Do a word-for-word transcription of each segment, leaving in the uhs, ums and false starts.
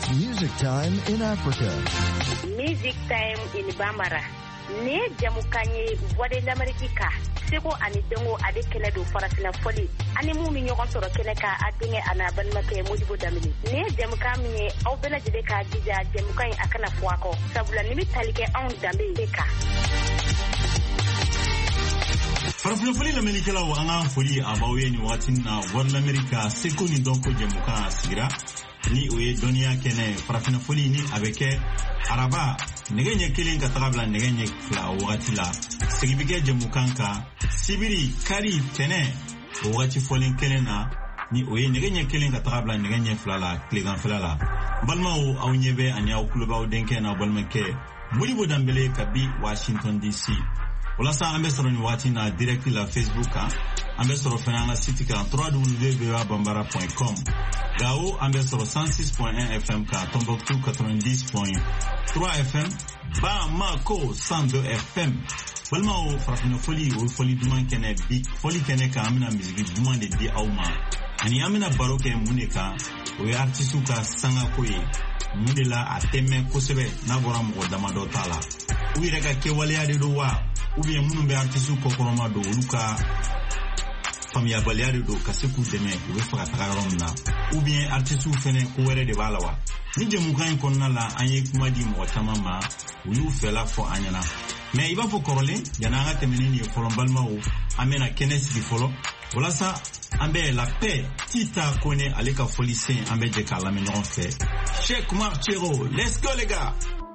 Music Time in Africa. Music Time in Bambara. Ne jamukanye Voix d'America. Seko ani dongo ade kele do farafina foli. Ani mu mi nyoko soro kele ka atinge ana banmake Modibo Damini. Ne jamukanye au bela jide ka jija jamukanye akana fuako. Sabula nimi talike on dambe deka. Farafina foli la melikela wa anga foli abawe ni watin na Voix d'America seko ni donko jamuka asira. Ni oye donia kene farafina foli ni abeke araba negenye killing katabla negenye fla watila sigibike jamukanka sibiri kari tene wati folin kelena ni oye negenye killing katabla negenye fla la kligan fla la balma o awnyebe anya okuluba o denke na balmake Modibo Dambele kabi Washington D C wala sa ambassador ni wati na direct la Facebook ka ambassador fana site ka w w w point bambara point com Gao ambassador cent six point un F M ka Tombouctou quatre-vingt-dix point trois F M Bamako cent deux F M balma o farafina foli o foli duman kene bi foli kene ka amina musique duman de di awma ani amina baroke muneka o artistu ka sanga koye mudela ateme kosebe na gora mo damado tala u reka ke waliya de do wa ou bien munu be artistu kokoroma do luka famia baliade do kasiku deme o be faka tagaromna ou bien artistu fene ko were de balawa ni jemu kan konna la anye kuma di mo tamama ulu fela fo anyana mais iba fo korole yana nga temeni ni folombalma o amena kenes di folo wala sa ambe la paix tita kone aleka folise ambe je kala me non fait Cheikh Marchero, let's go les gars.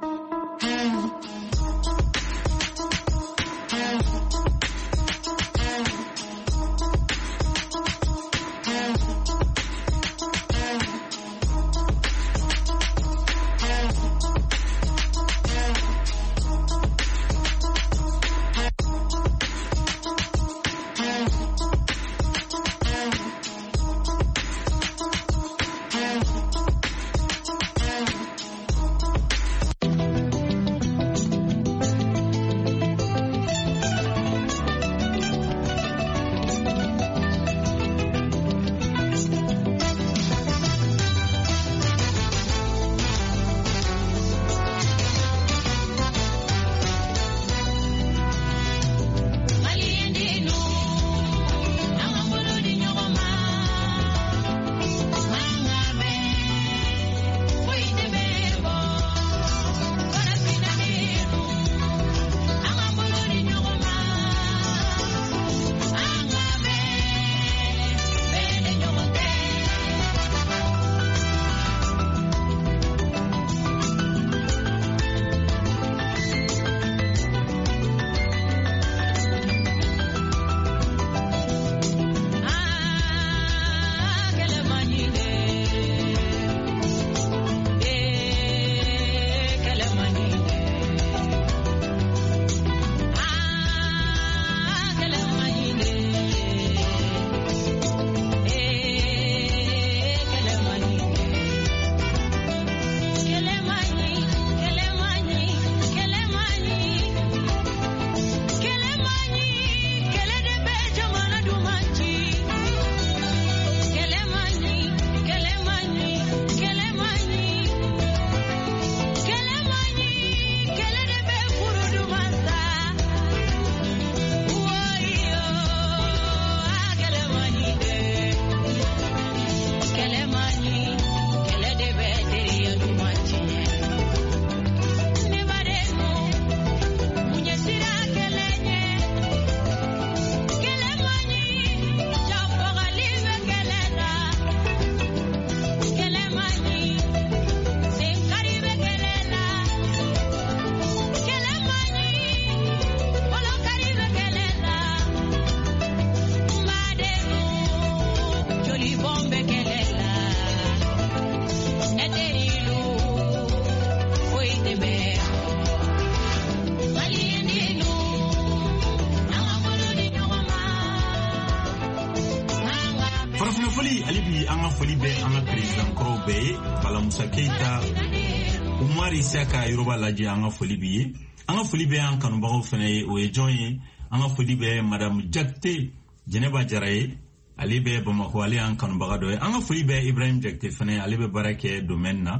alibi anga foli be anga president Krobe bala Musa Keita Umari Saka Yoruba laji anga foli be anga foli be anga kanubago fene o e joye anga foli be madame Jakte Geneva Jaraye ali be Bamako ali anga kanubaga do anga foli be Ibrahim Jakte fene ali be barake domaine na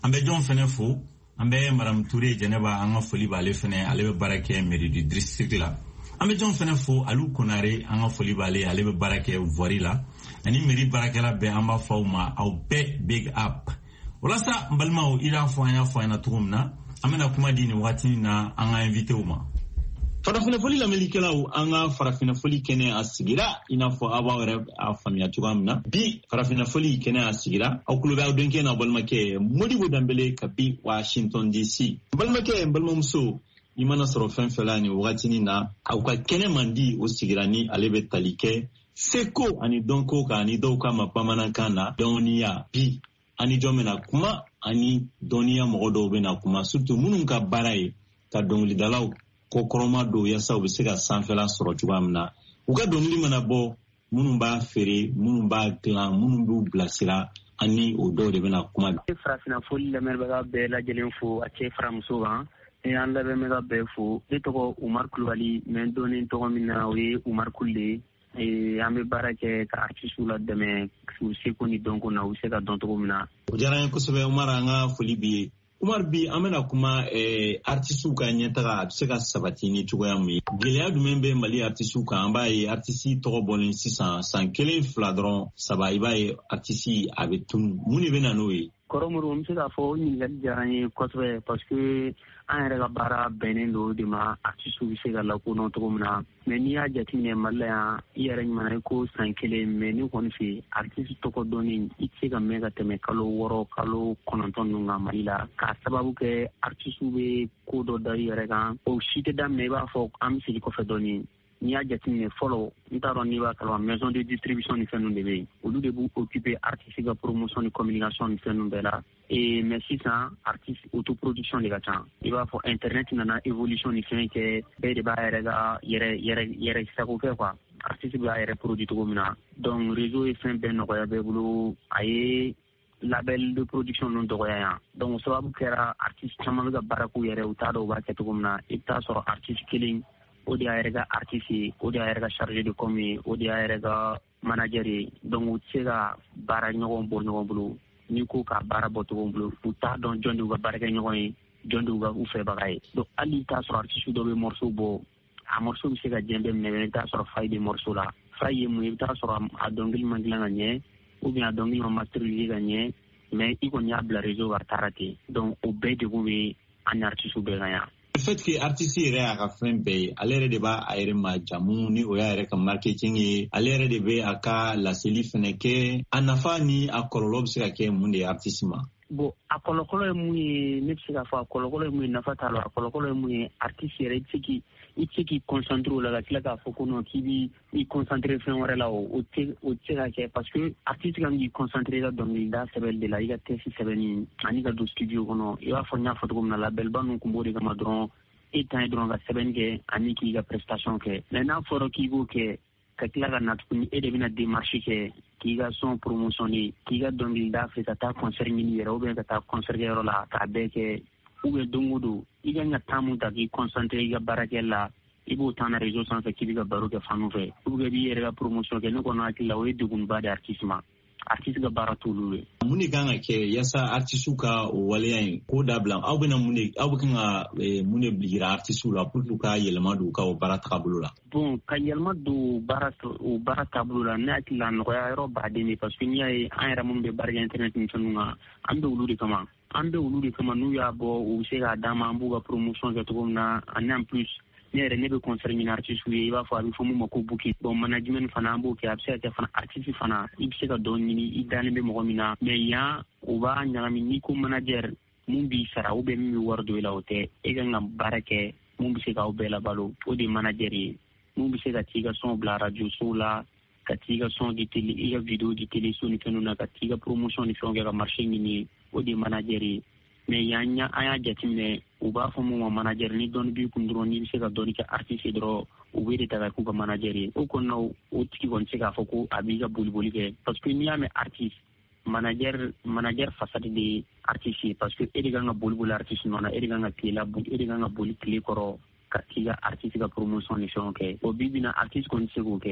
ambe jon fene fo ambe Madame Touré Janeba anga foli bale fene ale be barake mairie du district la ambe jon fene fo Alu Konare anga foli bale ale be barake Voiri la ani mairie barake la be amba fauma au be big up wala sa mbalma o ila fo anya fo anya tugumna amena kuma dini wati na anga invité uma farafina foli la melikela u anga farafina foli kene asigira ina fo aba were afamia tugamna bi farafina foli kene asigira au kulobe au denke na balma ke Modibo Dambele kabi Washington D C balma ke balma muso imana soro fen felani wati ni na au ka kene mandi o sigira ni alebe talike seko ani donko ka ani doka mapamana kana donia bi ani jomena kuma ani donia mogodo bena kuma surtout munun ka baraye ka dongli dalaw ko koroma do yasa obi sega sanfela soro jugamna uga donli mana bo munun ba fere munun ba glan munun bu blasira ani o do de bena kuma frasina foli la merba be la jelen fu a che framso ba e anda be mega be fu e to Umar Kulwali men donin to mina we Umar Kulle e ambe barake ka artisu la deme su seko ni donko na useka donto mina ujara ko sobe Umar anga foli bi Umar bi amena kuma eh, artisu ka nyetaga abseka sabatini tugoya mu geleya dumembe mali artisu ka ambaye artisi to bolin six cents sans kele fladron sabaibaye artisi abetum muni bena noyi koromuru msika fo ni gal jarani kotwe parce que an rega bara benendo de ma artisu bisega la ko no to muna meni ya jatine malla ya mana ko sankele meni kon fi artisu to ko doni itsega mega teme kalo woro kalo kononton nga malila ka sababu ke artisu be ko do dari rega o shite da meba fo am sili ko fe doni ni ya jatine follow ntaro ni ba kala maison de distribution ni fenu de be au lieu de vous occuper artistique promotion et communication ni fenu de la et merci ça artiste autoproduction de gata il va pour internet nana évolution ni fenu ke be de ba rega yere yere yere sa ko quoi artiste ba yere produit ko mina donc réseau est fin ben no ya be bulu aye label de production non do ya donc sababu kera artiste chama ga baraku yere utado ba ke to mina ita so artiste killing odi ayerga artiste odi ayerga chargé de com odi ayerga manager donc tsega bara nyogon bo nyogon bulu ni ko ka bara boto bulu uta don jondu ga bara nyogon jondu ga u fe bagay donc ali ta so artiste do be morceau bo a morceau bi sega jembe me ta so fayde morceau la faye mu ta so a dongil mangila nganye ou bien a dongil masterisé gagné mais iko nyabla réseau va tarate donc au be de gobe an artiste be ganya. Le fait que artiste yɛrɛ a ka fɛn bɛɛ ye ale yɛrɛ de b'a a yɛrɛ ma jamu ni o y'a yɛrɛ ka marketing ye ale yɛrɛ de bɛ a ka laseli fɛnɛ kɛ a nafa ni a kɔlɔlɔ bɛ se ka kɛ mun de ye artiste ma. Bon a kɔlɔlɔ ye mun ye ne bɛ se k'a fɔ a kɔlɔlɔ ye mun ye nafa t'a la a kɔlɔlɔ ye mun ye artiste yɛrɛ i tɛ se k'i i tɛ se k'i concentré o la ka tila k'a fɔ ko non k'i b'i i concentré fɛn wɛrɛ la o o tɛ o tɛ se ka kɛ parce que artiste kan k'i concentré i ka dɔnkilida sɛbɛnni de la i ka texte sɛbɛnni ani ka don studio kɔnɔ i b'a fɔ n y'a fɔ cogo min na labelba ninnu kun b'o de kama dɔrɔn et tan dron ga seben ke ani ki ga prestation ke mais na foro ki go ke ka tila ga nat kun e de bina démarche ke ki ga son promotion ni ki ga dongil da Afrika ta concert ni yero be ka ta concert yero la ka be ke ou be dongodo i ga nya tamu ta ki concentrer ga barake la i bo tan réseau sans ki ga baro ke fanu fe ou ga bi yere ga promotion ke no ko na ki la we dugun ba de artiste artiste ga baratulu muni ganga ke yasa artiste ka waleyan ko dablan aw bena muni aw kan muni bligira artiste la pour ka yelma do ka barata kabulu la bon ka yelma do barata o barata kabulu la na ti la no ya ro ba de ni parce que ni ay an ra mun be barga internet ni tununga ambe uludi kama ambe uludi kama nu ya bo o se ga dama ambu ga promotion ke to na en plus nere ne be concert min artiste wi ba fa bi fo mu mako buki bon management fana ambo ke abse ke fana artiste fana ibse ka don ni idane be mo mina mais ya o ba nyami ni ko manager mun bi sara o be mi wardo ila ote e ga ngam barake mun bi se ka o be la balo o di manager yi mun bi se ka tiga son bla radio sula ka tiga son di télé e ga vidéo di télé so ni kanuna ka tiga promotion ni fon ga marché ni o di manager yi mais yanya aya jatine u b'a fɔ mun ma manager ni dɔnni b'i kun dɔrɔn n'i bɛ se ka dɔnni kɛ artiste dɔrɔn u bɛ de ta ka k'u ka manager ye o kɔni na o tigi kɔni se k'a fɔ ko a b'i ka boli-boli kɛ parce que n'i y'a mɛn artiste manager manager fasade de ye artiste ye parce que e de kan ka boli-boli artiste nɔ na e de kan ka tile la e de kan ka boli tile kɔrɔ ka t'i ka artiste ka promotion ni fɛnw kɛ o bi bi na artiste kɔni tɛ se k'o kɛ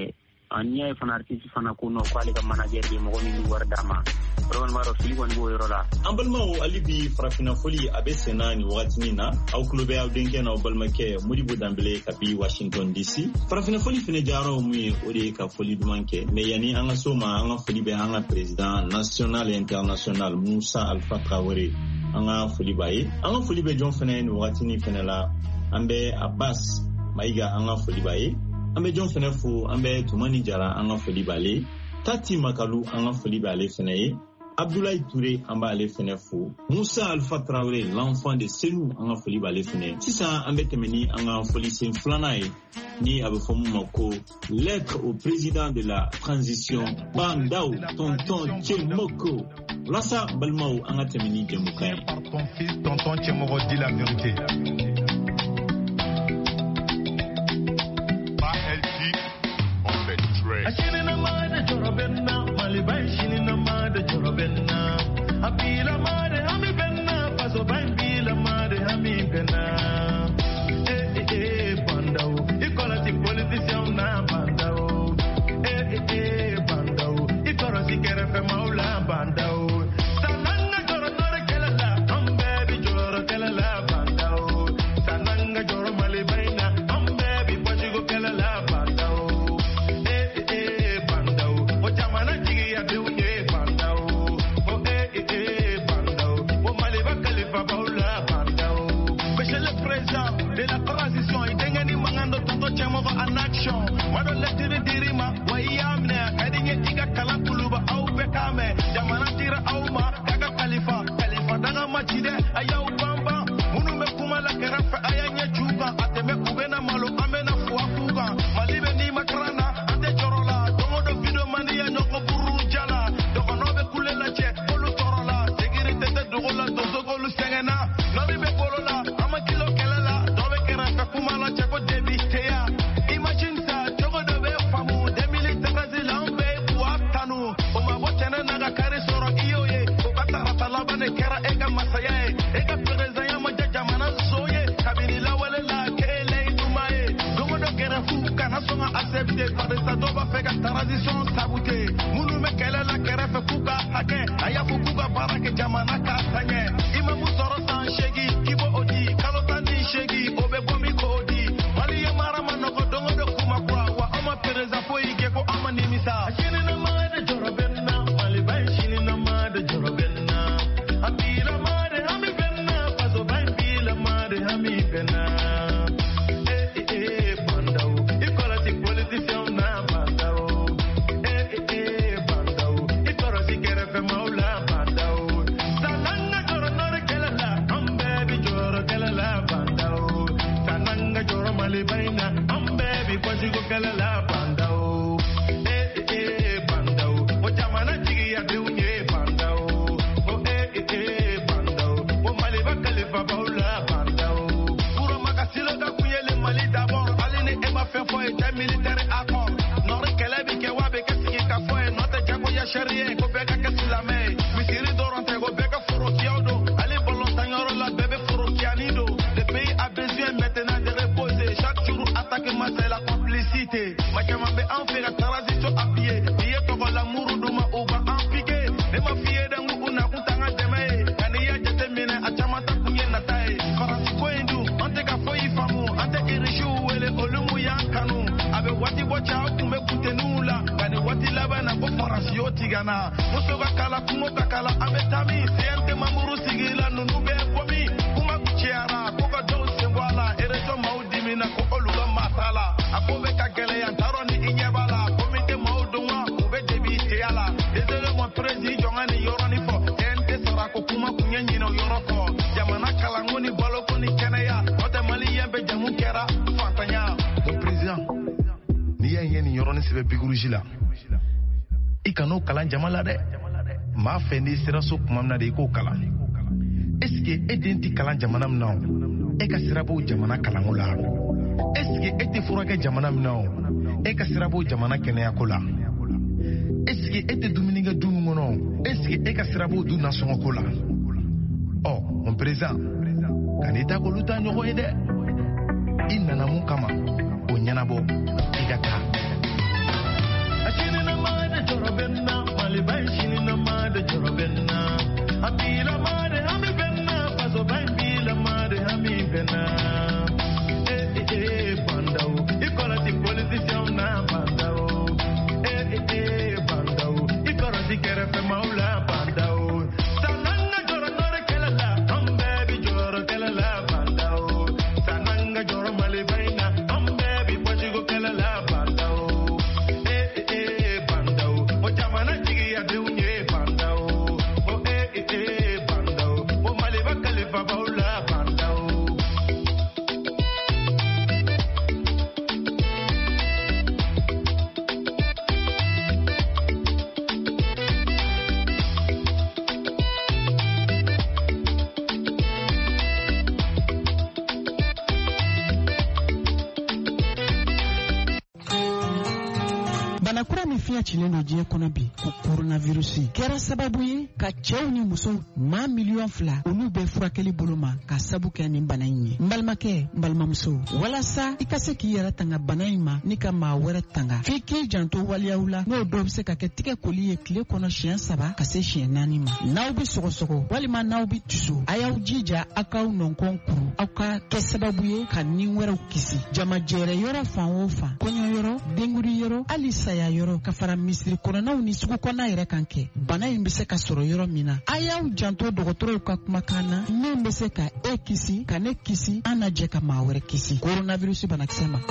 anya fana artiste fana ko no kwali ga manager di mo ni war dama ron maro fi won bo yorola ambalma o alibi farafina foli abe senani wakati na au club ya denke na obalmake Modibo Dembélé kapi Washington D C farafina foli fene jaro mu ode ka foli dumanke me yani anga soma anga foli be anga president national et international Moussa Alpha Traoré anga foli baye anga foli be jon fene wakati ni fene la ambe Abbas Maiga anga foli baye ambe jon fene fu ambe Tumani Jara anga foli bale Tati Makalu anga foli bale fene Abdoulaye Touré amba ale fene fo Moussa Alpha Traoré l'enfant de Senou anga foli bale fene sisa ambe temeni anga foli sen flanae ni abefomu mako lettre au président de la transition Bandao tonton Tchemoko Lassa Balmao anga temeni Jemukai par ton fils tonton Tchemoko dit la vérité pas elle dit on fait très Ashini na made jorobenna malibai shini na made jorobenna apila made hami benna paso bambila made hami benna eh eh eh bandao equality politician na bandao eh eh eh bandao equality kere fe maula bandao sananga joro joro kelala ambe joro kelala bandao sananga joro malibai na ambe bi pajigo kelala bandao eh eh bandao o jamana jigi ya deunye bandao o eh eh bandao o maliba kalifa baula bandao monsieur le président de la transition idengani mangando tonto chemo en action wado letiri dirima wayamne kadinye tiga kala kuluba au bekame jamana tira auma kaga kalifa kalifa danga machide ayau bamba munu mekuma la kerafa ayanya juga ateme kubena malo amena fuafuga malibe ni makrana ante jorola tomodo video mania nyoko buru jala doko nobe kulela che kolu torola segirite te dogola dozogolu sengena nobe be kolola ama kilo kelela dobe kerafa kuma la che ko debitea imagine ça jogo dobe famu de milite brazilambe buatanu oma botena naga kare soro iyoye okata ratalaba ne kera ega masaye ega pereza ya majaja mana soye kabini la wala la kele dumaye gomo do kera fuka na songa accepté par esta doba fega transition saboté munu me kele la kera fe fuka hake aya fuka barake jamana ka tanye imamu soro san shegi kibo odi kalo tandi shegi obe bomi ko odi mali ya mara manoko dongo do kuma kwa wa ama pereza fo ige ko ama nimisa shini na made jorobenna mali bai shini na made jorobenna apira made hami benna paso bai pila made hami benna eh eh eh bandao equality politician na bandao eh eh eh bandao equality kere fe maula bandao sananga joro nore kelala ambe bi joro kelala bandao sananga joro mali baina ambe bi kwajigo kelala bandao eh eh eh bandao o jamana jigi ya deunye bandao o eh eh eh bandao o mali ba kalifa baula bandao puro makasilo da kuyele mali d'abord aline e ma fe fo e militaire accord nore kelebi ke wabe ke sigi ka fo e note jago ya sharia ko beka ke silame misiri dorante go beka foro kiado ali bolontagnoro la bébé foro kianido le pays a besoin maintenant de reposer chaque jour attaque ma c'est la complicité ma chamambe en fait la transition à pied pied ko la muru duma uba en piqué ne ma fié dangu una kutanga deme kani ya jete mine achamata kunye na tai faransi ko indu ante ka foi famu ante irishu wele olumu yankanu abe wati bocha kume kutenula kani wati labana ko faransi yotigana muso kala kumo kala ametami siente mamuru sigila nunube bomi kuma kuchiara ko ka do sengwala ereto maudimi na ko oluga matala akobe ka gele ya taroni inyebala komite maudunwa ube debi teala ezele mo prezi jongani yoroni fo ente sara ko kuma kunyenyi no yoroko jamana kala ngoni baloko ni kenaya ote mali yembe jamu kera fatanya o president ni yenye ni yoroni sebe bigurujila ikano kala jamala de ma fe ni sira so kuma na de ko kala est-ce que edenti kala jamana mna e ka sira bo jamana kala ngola est-ce que ete furake jamana mna e ka sira bo jamana kene yakola est-ce que ete dumininga dungono est-ce que e ka sira bo du nation kola oh mon président kanita ko luta nyogo ede inna na mun kama o nyana bo igaka ashini na made jorobenna mali bay shini na made jorobenna apila made hami benna paso bay bila made hami benna eh eh eh bandao ikolati politician na bandao eh eh eh bandao ikolati kerefe maula bandao sananga joro nore kelala ambe bi joro kelala bandao sananga joro mali bayna ambe bi pojigo kelala bandao eh eh eh bandao o jamana jigi ya deunye bandao o eh eh eh bandao o mali bakale babaula bandao. Banakura ni fiya cilen do diɲɛ kɔnɔ bi ko coronavirus kɛra sababu ye ka cɛw ni musow maa miliyɔn fila olu bɛ furakɛli bolo ma ka sabu kɛ nin bana in ye. N balimakɛ n balimamuso walasa i ka se k'i yɛrɛ tanga bana in ma ni ka maa wɛrɛ tanga f'i k'i janto waliyaw la n'o dɔw bɛ se ka kɛ tigɛ koli ye tile kɔnɔ siɲɛ saba ka se siɲɛ naani ma. N'aw bɛ sɔgɔsɔgɔ walima n'aw bɛ tusu a y'aw jija aw k'aw nɔnkɔn kuru aw ka kɛ sababu ye ka nin wɛrɛw kisi. Jamajɛrɛ yɔrɔ fan o fan kɔɲɔ yɔrɔ denguri yɔrɔ hali saya yɔrɔ ka fara misiri kɔnɔnaw ni sugu kɔnɔna yɛrɛ kan kɛ bana in bɛ se ka sɔrɔ yɔrɔ min na a y'aw janto dɔgɔtɔrɔw ka kumakan na min bɛ se ka e kisi ka ne kisi an na jɛ ka maa wɛrɛ kisi coronavirus banakisɛ ma.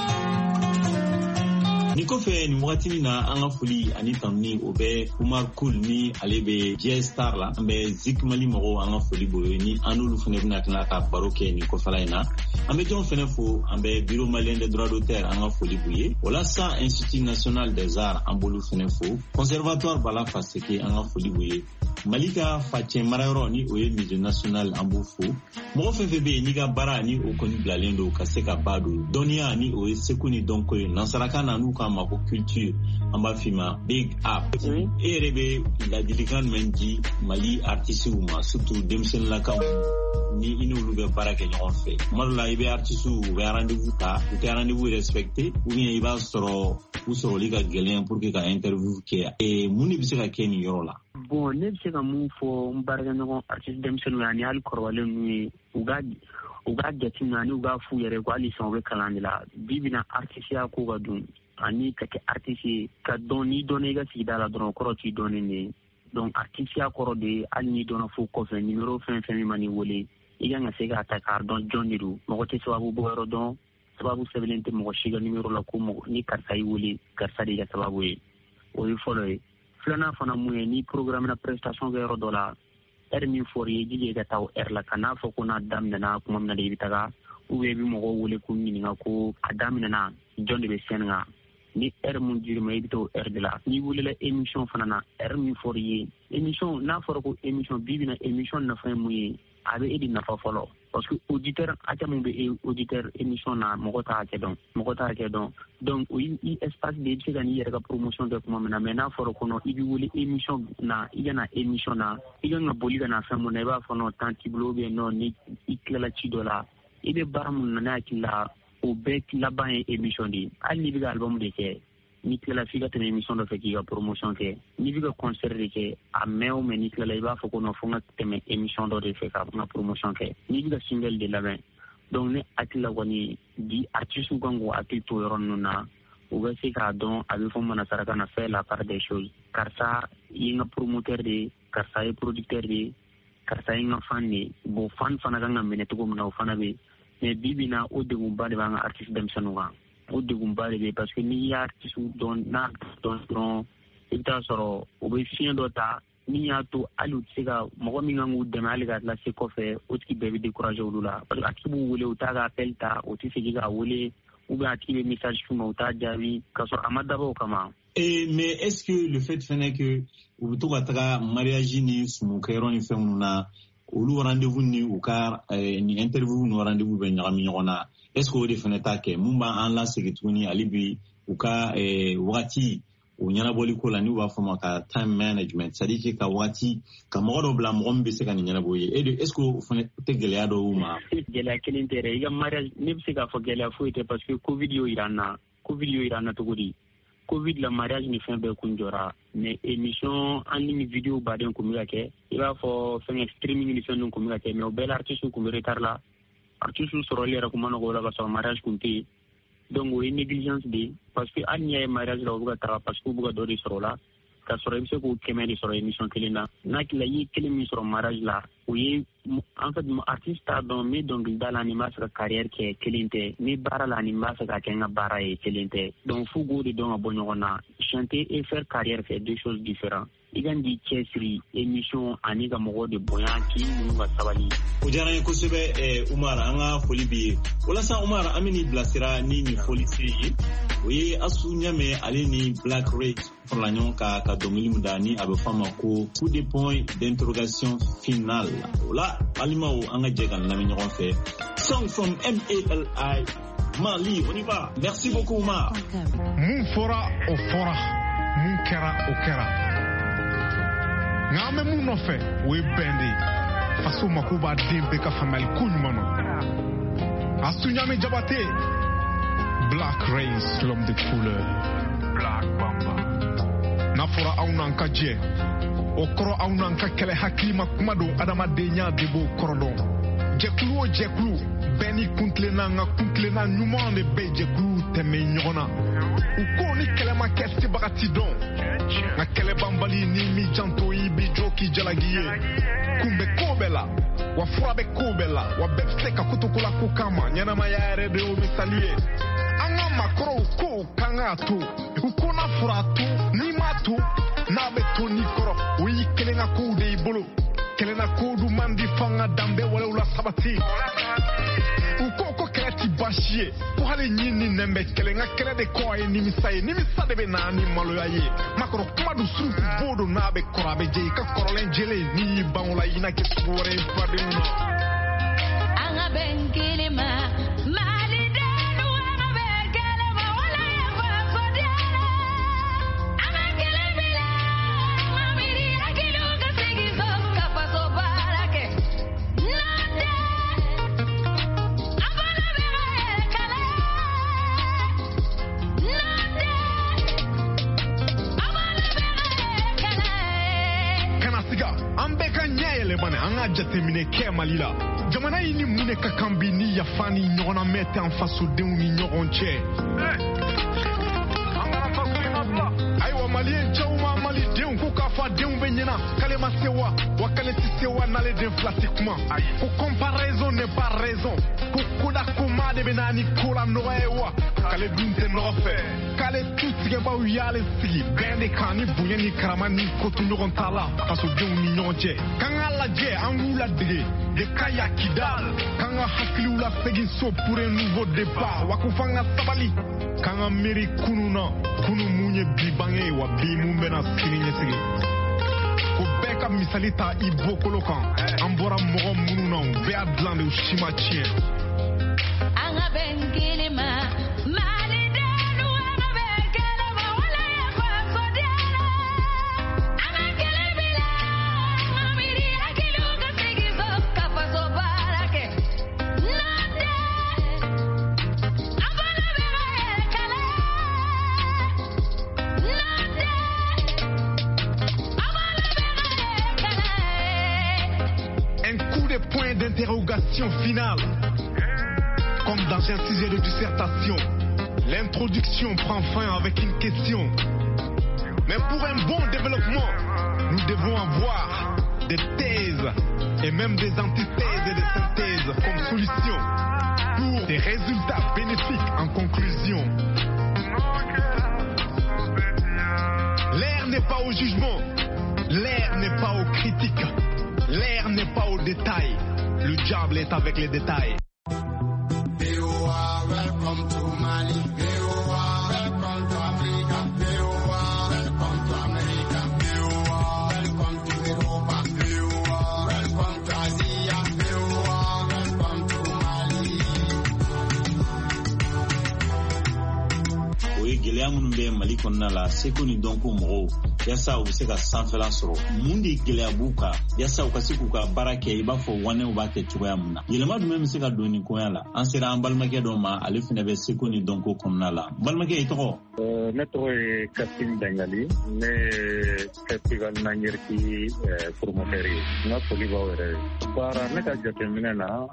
Ni kɔfɛ nin wagati na an ka foli ani tanuni o bɛ Umar Kul ni ale bɛ J Star la an bɛ Zik Mali mɔgɔw an ka foli bolo ni an n'olu fana bɛna tila ka baro kɛ nin kɔfɛla in na an bɛ jɔn fana fo an bɛ Bureau Malien des droits d'auteur an ka foli b'u ye walasa Institut National des Arts an b'olu fana fo Conservatoire Bala Faseke an ka foli b'u ye Mali ka facɛ marayɔrɔ ni o ye Musée National an b'u fo mɔgɔ fɛn fɛn bɛ yen n'i ka baara ni o kɔni bilalen don ka se ka ba don dɔnniya ni o ye seko ni dɔnko ye nansarakan na n'u ka ma ko culture an b'a f'i ma big up e yɛrɛ bɛ ladilikan jumɛn di Mali artistes ma surtout denmisɛnnilakaw ni i n'olu bɛ baara kɛ ɲɔgɔn fɛ tuma dɔ la i bɛ artistes u bɛ rendez-vous ta u tɛ rendez-vous respecté ou bien i b'a sɔrɔ u sɔrɔli ka gɛlɛn pour que ka interview kɛ ee mun de bɛ se ka kɛ nin yɔrɔ la. Bon ne bɛ se ka mun fɔ n baarakɛɲɔgɔn artiste denmisɛnninw ani hali kɔrɔbalen ninnu ye u ka u ka jateminɛ ani u ka f'u yɛrɛ ko hali sisan u bɛ kalan de la bi bi in na artisiya ko ka don ani ka kɛ artiste ye ka dɔn n'i dɔnna i ka sigida la dɔrɔn kɔrɔ t'i dɔnnen de ye donc artisiya kɔrɔ de ye hali n'i dɔnna fo kɔfɛ numéro fɛn fɛn min ma n'i wele i kan ka se k'a ta k'a dɔn jɔn de don mɔgɔ tɛ sababu bɔ yɔrɔ dɔn sababu sɛbɛnlen tɛ mɔgɔ si ka numéro la ko mɔgɔ ni karisa y'i wele karisa de ka sababu ye o ye fɔlɔ ye filanan fana mun ye ni programme na prestation kɛ yɔrɔ dɔ la heure min fɔra i ye jija i ka taa o heure la ka n'a fɔ ko n'a daminɛna kuma min na de i bɛ taga ou bien i bɛ mɔgɔw wele k'u ɲininka ko a daminɛna jɔn de bɛ scène kan ni heure mun dir'i ma i bɛ taa o heure de la n'i welela émission fana na heure min fɔra i ye émission n'a fɔra ko émission bi bi na émission nafa ye mun ye a bɛ e de nafa fɔlɔ parce que auditeur hakɛ mun bɛ e auditeur émission na mɔgɔ t'a hakɛ dɔn mɔgɔ t'a hakɛ dɔn donc o i espace de i bɛ se ka n'i yɛrɛ ka promotion kɛ kuma min na mais n'a fɔra kɔnɔ i bɛ wele émission na i ka na émission na i kan ka boli ka na fɛn mun na i b'a fɔ non temps t'i bolo ou bien non ni i tilala ci dɔ la i bɛ baara mun na ne hakili la o bɛɛ laban ye émission de ye hali n'i bɛ ka album de kɛ n'i tilala f'i ka tɛmɛ émission dɔ fɛ k'i ka promotion kɛ n'i bɛ ka concert de kɛ a mɛn o mɛn n'i tilala i b'a fɔ ko non fo n ka tɛmɛ émission dɔ de fɛ ka n ka promotion kɛ n'i bɛ ka single de labɛn donc ne hakili la kɔni bi artistes kan k'u hakili to yɔrɔ ninnu na u bɛ se k'a dɔn a bɛ fɔ manasarakan na faire la part des choses karisa i ye n ka promoteur de ye karisa ye producteur de ye karisa ye n ka fan de ye bon fan fana kan ka minɛ cogo min na o fana bɛ yen mais bi bi na o degunba de b'an ka artiste denmisɛnninw kan o degunba de bɛ parce que n'i y'a artiste dɔn n'a dɔn dɔrɔn i bɛ taa sɔrɔ o bɛ fiɲɛ dɔ ta min y'a to hali u tɛ se ka mɔgɔ min kan k'u dɛmɛ hali ka lase kɔfɛ o tigi bɛɛ bɛ décourager olu la parce que a tigi b'u wele u t'a ka appel ta o tɛ segin k'a wele ou bien a tigi bɛ message f'u ma u t'a jaabi k'a sɔrɔ a ma dabɔ o kama. Et, mais est-ce que le fait fɛnɛ que u bɛ to ka taga mariage ni sumukɛyɔrɔ ni fɛn minnu na olu rendez-vous ni u ka ni interview ni rendez-vous bɛ ɲagami ɲɔgɔn na est-ce que o de fɛnɛ t'a kɛ mun b'an lasegin tuguni hali bi u ka wagati o ɲɛnabɔli ko la n'u b'a fɔ ma ka time management c'est à dire que ka wagati ka mɔgɔ dɔ bila mɔgɔ min bɛ se ka nin ɲɛnabɔ ye et est-ce que o fɛnɛ tɛ gɛlɛya dɔw ma. Gɛlɛya kelen tɛ dɛ i ka mariage ne bɛ se k'a fɔ gɛlɛya foyi tɛ parce que covid y'o yira an na covid y'o yira an na cogo di Covid la mariage ni fɛn bɛɛ kun jɔra mais émission en ligne vidéo baden kun bɛ ka kɛ i b'a fɔ fɛn streaming ni fɛn ninnu kun bɛ ka kɛ mais o bɛɛ la artiste kun bɛ retard la artiste sɔrɔli yɛrɛ kun ma nɔgɔ o la ka sɔrɔ mariage kun tɛ yen donc o ye négligence de ye parce que hali n'i y'a ye mariage la u bɛ ka taga parce que u bɛ ka dɔ de sɔrɔ o la ka sɔrɔ i bɛ se k'o kɛmɛ de sɔrɔ émission kelen na n'a kila i ye kelen min sɔrɔ mariage la o ye en fait artiste t'a dɔn n bɛ dɔnkilida la ni n b'a fɛ ka carrière kɛ kelen tɛ n bɛ baara la ni n b'a fɛ ka kɛ n ka baara ye kelen tɛ donc f'u k'o de dɔn ka bɔ ɲɔgɔn na chanter et faire carrière c'est deux choses différentes i ka n'i cɛsiri émission ani ka mɔgɔw de bonya k'i ninnu ka sabali. o diyara n ye kosɛbɛ Umar an ka foli b'i ye walasa Umar an bɛ n'i bilasira ni nin foli se ye o ye Asu Ɲame ale ni Black Race farala ɲɔgɔn kan ka dɔnkili min da ni a bɛ fɔ a ma ko coup de point d'interrogation finale o la balimaw an ka jɛ ka lamɛn ɲɔgɔn fɛ song from M A L I Mali on y va merci beaucoup Umar. mun fɔra o fɔra mun kɛra o kɛra nka an bɛ mun nɔfɛ o ye bɛn de ye faso mako b'a den bɛɛ ka faamuyali ko ɲuman na Asu Ɲame Jabate Black Race l'homme de couleur Black Bamba n'a fɔra aw n'an ka jɛ o kɔrɔ aw n'an ka kɛlɛ hakilima kuma don adamadenya de b'o kɔrɔ dɔn jɛkulu o jɛkulu bɛɛ ni kuntilenna nka kuntilenna ɲuman de bɛ jɛkulu tɛmɛ ɲɔgɔn na u ko ni kɛlɛ ma kɛ sebaga ti dɔn nka kɛlɛ banbali ni mi janto i bi jɔ k'i jalaki ye kun bɛ ko bɛɛ la wa fura bɛ ko bɛɛ la wa bɛɛ bɛ se ka kotokola ko kama ɲɛnamaya yɛrɛ de y'o misali ye an ka makɔrɔw ko kan k'a to u ko n'a fɔra to n'i m'a to n'a bɛ to n'i kɔrɔ o y'i kelen ka kow de y'i bolo kelen na ko du man di fanga danbe walew la sabati u ko ko kɛlɛ ti baasi ye ko hali ɲi ni nɛn bɛ kɛlɛ nka kɛlɛ de kɔ a ye nimisa ye nimisa de bɛ na ni maloya ye makɔrɔ kuma du suruku bo do n'a bɛ kɔrɔ a bɛ jɛ i ka kɔrɔlen jɛlen n'i y'i ban o la i na kɛ sugu wɛrɛ ye fadenw na an ka bɛn kelen ma Mali den an ka bɛn kelen ma wala ye faso den an ka kelen bila ma miiri hakiliw ka segin so ka faso baara kɛ n'o tɛ an fana bɛ ka yɛlɛ kala n'o tɛ an fana bɛ ka yɛlɛ kala kana siga an bɛɛ ka ɲɛ yɛlɛmana an ka jateminɛ kɛ Mali la jamana in ni mun de ka kan bi ni yafa ni ɲɔgɔnna mɛn tɛ an fasodenw ni ɲɔgɔn cɛ ayiwa maliyɛn cɛw ma malidenw ko k'a fɔ a denw bɛ ɲɛna k'ale ma se wa wa k'ale ti se wa n'ale den fila ti kuma ko comparaison n'est pas raison ko koda koma de bɛ na ni ko la nɔgɔ ye wa k'ale dun tɛ nɔgɔ fɛ k'ale tu tigɛbaw y'ale sigi bɛn de kan ni bonya ni karama ni koto ɲɔgɔn ta la fasodenw ni ɲɔgɔn cɛ k'an k'a lajɛ an k'u ladege de Kaya Kidal k'an ka hakiliw la segin so pour un nouveau départ wa ko f'an ka sabali k'an ka miiri kunu na kunu mun ye bi bange wa bi mun bɛna sini ɲɛsigi ko bɛɛ ka misali ta i bɔkolo kan an bɔra mɔgɔ minnu na u bɛɛ y'a dilan de u si ma tiɲɛ an ka bɛn kelen ma Mali den an ka bɛn kelen ma wala ye faso den an ka kelen bila ma miiri hakiliw ka segin so ka faso baara kɛ n'o tɛ an fana bɛ ka yɛlɛ kala n'o tɛ an fana bɛ ka yɛlɛ kala un coup de point d'interrogation finale comme dans un sujet de dissertation l'introduction prend fin avec une question mais pour un bon développement nous devons avoir des thèses et même des antithèses et des synthèses comme solution pour des résultats bénéfiques en conclusion. L'air n'est pas au jugement, l'air n'est pas aux critiques, l'air n'est pas aux détails, le diable est avec les détails. Welcome to Mali, welcome to Africa, welcome to America, welcome to Europa, welcome to Asia, welcome to Mali. O ye gɛlɛya minnu bɛ Mali kɔnɔna la seko ni dɔnko mɔgɔw yasa u bɛ se ka sanfɛla sɔrɔ mun de gɛlɛya b'u kan yasa u ka se k'u ka baara kɛ i b'a fɔ wanɛw b'a kɛ cogoya mun na yɛlɛma jumɛn bɛ se ka don nin koya la an sera an balimakɛ dɔ ma ale fana bɛ seko ni dɔnko kɔnɔna la balimakɛ i tɔgɔ ne tɔgɔ ye Kasim Dangali ne ye festival Nanyerki promoteur ye n ka foli b'aw yɛrɛ ye baara ne ka jateminɛ na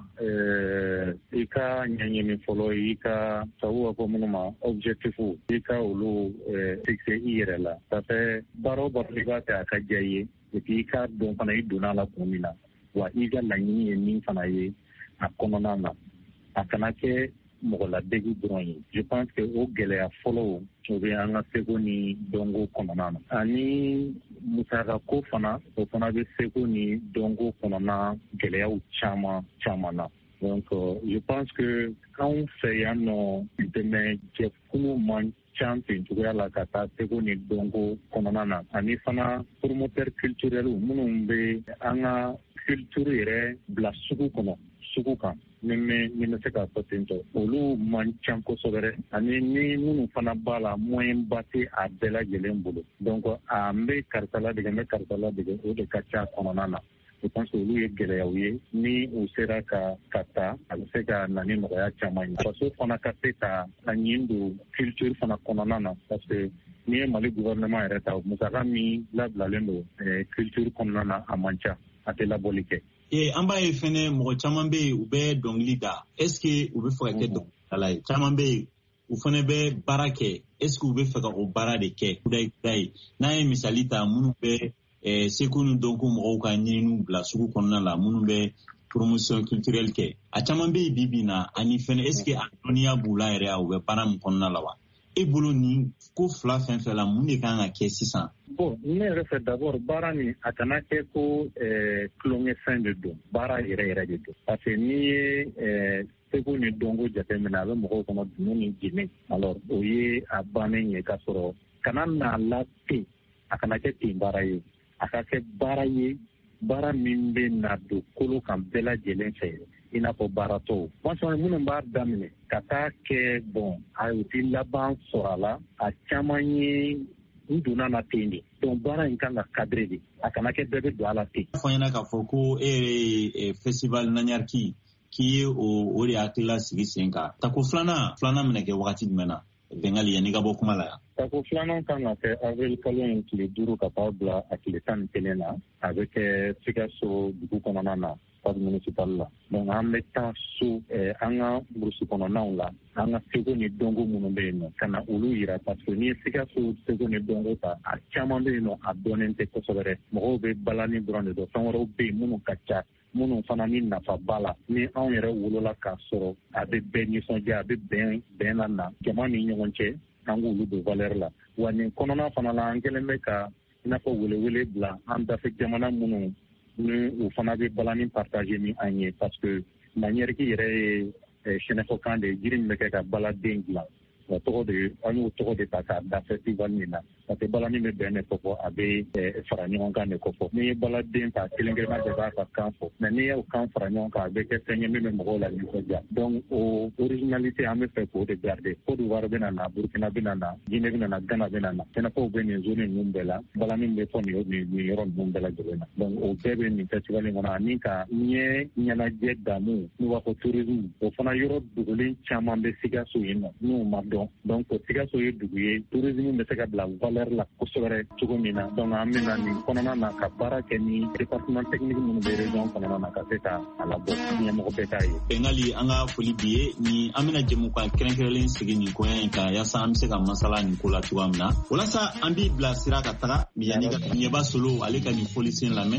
i ka ɲɛɲini fɔlɔ i ka sabu ka fɔ minnu ma objectif i ka olu fixe i yɛrɛ la ça fait baara o baara i b'a kɛ a ka diya i ye et puis i ka dɔn fana i donna la kun min na wa i ka laɲini ye min fana ye a kɔnɔna na a kana kɛ mɔgɔladegi dɔrɔn ye je pense que o gɛlɛya fɔlɔ o bɛ an ka seko ni dɔnko kɔnɔna na ani musaka ko fana o fana bɛ seko ni dɔnko kɔnɔna gɛlɛyaw caman caman na donc je pense que anw fɛ yan nɔ dɛmɛ jɛkulu man can ten cogoya la ka taa seko ni dɔnko kɔnɔna na ani fana promoteur culturel minnu bɛ an ka culture yɛrɛ bila sugu kɔnɔ sugu kan ni ni bɛ se k'a fɔ ten tɔ olu man can kosɛbɛ dɛ ani ni minnu fana b'a la moyen ba tɛ a bɛɛ lajɛlen bolo donc a n bɛ karisa ladege n bɛ karisa ladege o de ka ca kɔnɔna na je pense que olu ye gɛlɛyaw ye ni u sera ka ka taa a bɛ se ka na ni nɔgɔya caman ye faso fana ka se ka a ɲin don culture fana kɔnɔna na parce que n'i ye Mali gouvernement yɛrɛ ta musaka min labilalen don culture kɔnɔna na a man ca a tɛ labɔli kɛ. Eh, an b'a ye fɛnɛ mɔgɔ caman bɛ yen u bɛ dɔnkili da est-ce que u bɛ fɛ ka kɛ dɔnkilidala ye caman bɛ yen u fana bɛ baara kɛ est-ce que u bɛ fɛ ka o baara de kɛ kudayi ye n'an ye misali ta minnu bɛ seko ni dɔnko mɔgɔw ka ɲininiw bila sugu kɔnɔna la minnu bɛ promotion culturelle kɛ a caman bɛ yen bi bi na ani fɛnɛ est-ce que a dɔnniya b'u la yɛrɛ u bɛ baara min kɔnɔna la wa e bolo ni ko fila fɛn fɛn la mun de kan ka kɛ sisan. Bon ne yɛrɛ fɛ d'abord baara nin a kana kɛ ko tulonkɛfɛn de don baara yɛrɛ yɛrɛ de don parce que n'i ye seko ni dɔnko jateminɛ a bɛ mɔgɔw kɔnɔ dunun ni jeni alors o ye a bannen ye k'a sɔrɔ kana n'a la ten a kana kɛ ten baara ye a ka kɛ baara ye baara min bɛ na don kolo kan bɛɛ lajɛlen fɛ i n'a fɔ baara tɔw wasɔn minnu b'a daminɛ ka taa kɛ bɔn a ti laban sɔrɔ a la a caman ye n donna na ten de donc baara in kan ka cadre de a kana kɛ bɛɛ bɛ don a la ten. fɔ ɲɛna k'a fɔ ko e yɛrɛ ye festival Nanyerki k'i ye o o de hakilila sigi sen kan tako filanan filanan bɛna kɛ wagati jumɛn na Bengali yanni ka bɔ kuma la yan. Tako filanan kan ka kɛ avril kalo in tile duuru ka taa bila a tile tan ni kelen na a bɛ kɛ Sikaso dugu kɔnɔna na stade municipal la donc an bɛ taa so an ka burusi kɔnɔnaw la an ka seko ni dɔnko minnu bɛ yen nɔ ka na olu yira parce que n'i ye Sikaso seko ni dɔnko ta a caman bɛ yen nɔ a dɔnnen tɛ kosɛbɛ dɛ mɔgɔw bɛ balani dɔrɔn de dɔn fɛn wɛrɛw bɛ yen minnu ka ca minnu fana ni nafaba la ni anw yɛrɛ wolola k'a sɔrɔ a bɛ bɛɛ nisɔndiya a bɛ bɛn bɛn na na jama ni ɲɔgɔn cɛ an k'olu don valeur la wa nin kɔnɔna fana la an kɛlen bɛ ka i n'a fɔ welewele bila an dafe jamana minnu ni u fana bɛ balani partager ni an ye parce que Nanyerki yɛrɛ ye sɛnɛfɔkan de ye jiri min bɛ kɛ ka baladen dilan wa tɔgɔ de an y'o tɔgɔ de ta k'a da festival min na parce que balani bɛ bɛn de kɔfɔ a bɛ fara ɲɔgɔn kan de kɔfɔ n'i ye baladen ta kelen kelenna bɛɛ b'a ka kan fɔ mais n'i y'o kan fara ɲɔgɔn kan a bɛ kɛ fɛn ye min bɛ mɔgɔw la nisɔndiya donc o originalité an bɛ fɛ k'o de garder Côte d'Ivoire bɛ na na Burkina bɛ na na Guinée bɛ na na Ghana bɛ na na sɛnɛfɔw bɛ nin zone ninnu bɛɛ la balani bɛ fɔ nin nin yɔrɔ ninnu bɛɛ lajɛlen na donc o bɛɛ bɛ nin festival in kɔnɔ ani ka ɲɛ ɲɛnajɛ damu n'u b'a fɔ tourisme o fana yɔrɔ dogolen caman bɛ Sikaso yen nɔ n'u ma dɔn donc Sikaso ye dugu ye tourisme bɛ se ka bila valeur la kosɛbɛ cogo min na donc an bɛna nin kɔnɔna na ka baara kɛ ni département technique minnu bɛ région kɔnɔna na ka se ka a labɔ ɲɛmɔgɔ bɛɛ k'a ye. Bengali an ka foli bi ye ni an bɛna jɛmukan kɛrɛnkɛrɛnlen sigi nin koɲɛ in kan yaasa an bɛ se ka masala nin ko la cogoya min na walasa an b'i bila sira ka taga yanni ka ɲɛba Solo ale ka nin foli sen lamɛn.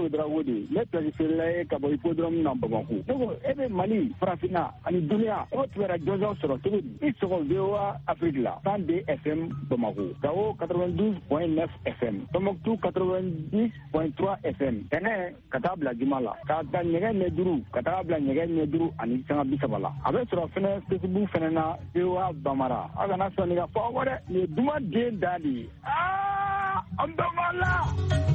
Modibo Drawodi, let us say Kabodrom number one. Every Mali, Frafina, and Dunia, what were a dozen sort of it's all Dewa Africa, Sunday F M Bamako, Tao ninety-two point nine F M, Tomoktu ninety point three F M, Tene, Katabla Gimala, Kata Negen Nedru, Katabla Negen Nedru, and Isanga Bisabala. Abe sort of Fena, Facebook Fena, Dewa Bamara, Agana Sonia forward, you do not gain daddy. Ah, Ambamala!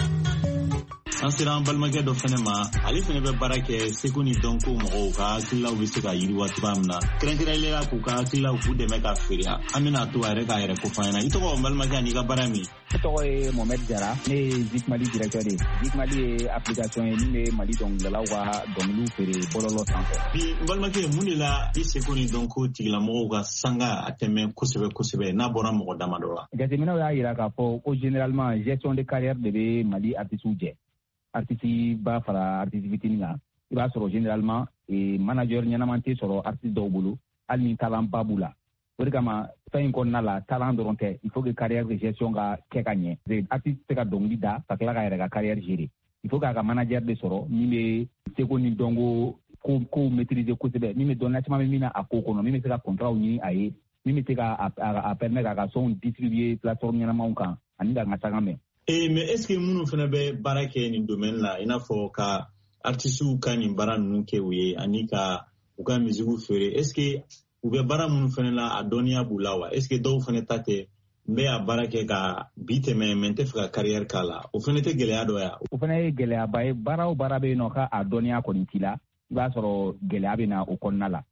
an sera an balimakɛ dɔ fɛnɛ ma ale fɛnɛ bɛ baara kɛ seko ni dɔnko mɔgɔw ka hakililaw bɛ se ka yiriwa cogoya min na kɛrɛnkɛrɛnlela k'u ka hakililaw k'u dɛmɛ ka feere an bɛna to a yɛrɛ k'a yɛrɛ kofɔ an ɲɛna i tɔgɔ n balimakɛ ani ka baara min ne tɔgɔ ye Mohamed Jara ne ye Zik Mali directeur de Zik Mali ye application ye min bɛ Mali dɔnkilidalaw ka dɔnkiliw feere bɔlɔlɔ sanfɛ bi n balimakɛ mun de la i seko ni dɔnko tigilamɔgɔw ka sanga a tɛmɛ kosɛbɛ kosɛbɛ n'a bɔra mɔgɔ damadɔ la jateminɛw y'a jira k'a fɔ ko généralement gestion de carrière de bɛ Mali artistes jɛ artiste ba fara artiste fitinin kan i b'a sɔrɔ généralement manager ɲɛnaman tɛ sɔrɔ artiste dɔw bolo hali ni talent ba b'u la o de kama fɛn in kɔnɔna la talent dɔrɔn tɛ il faut que carrière de gestion ka kɛ ka ɲɛ artiste tɛ ka dɔnkili da ka tila ka yɛrɛ ka carrière gérer il faut k'a ka manager de sɔrɔ min bɛ seko ni dɔnko ko kow maîtriser kosɛbɛ min bɛ dɔnniya caman bɛ min na a ko kɔnɔ min bɛ se ka contrat ɲini a ye min bɛ se ka a permettre k'a ka sɔnw distribuer plateforme ɲɛnamaw kan ani ka n ka sanga mɛn. Eh, mais est-ce que minnu fana bɛ baara kɛ nin domaine la i n'a fɔ ka artistes ka nin baara ninnu kɛ u ye ani ka u ka musique feere est-ce que u bɛ baara minnu fana la a dɔnniya b'u la wa est-ce que dɔw fana ta tɛ n bɛ a baara kɛ ka bi tɛmɛ mɛ n tɛ fɛ ka carrière k'a la o fana tɛ gɛlɛya dɔ ya o fana ye gɛlɛyaba ye baara o baara bɛ yen nɔ ka a dɔnniya kɔni t'i la i b'a sɔrɔ gɛlɛya bɛ na o kɔnɔna la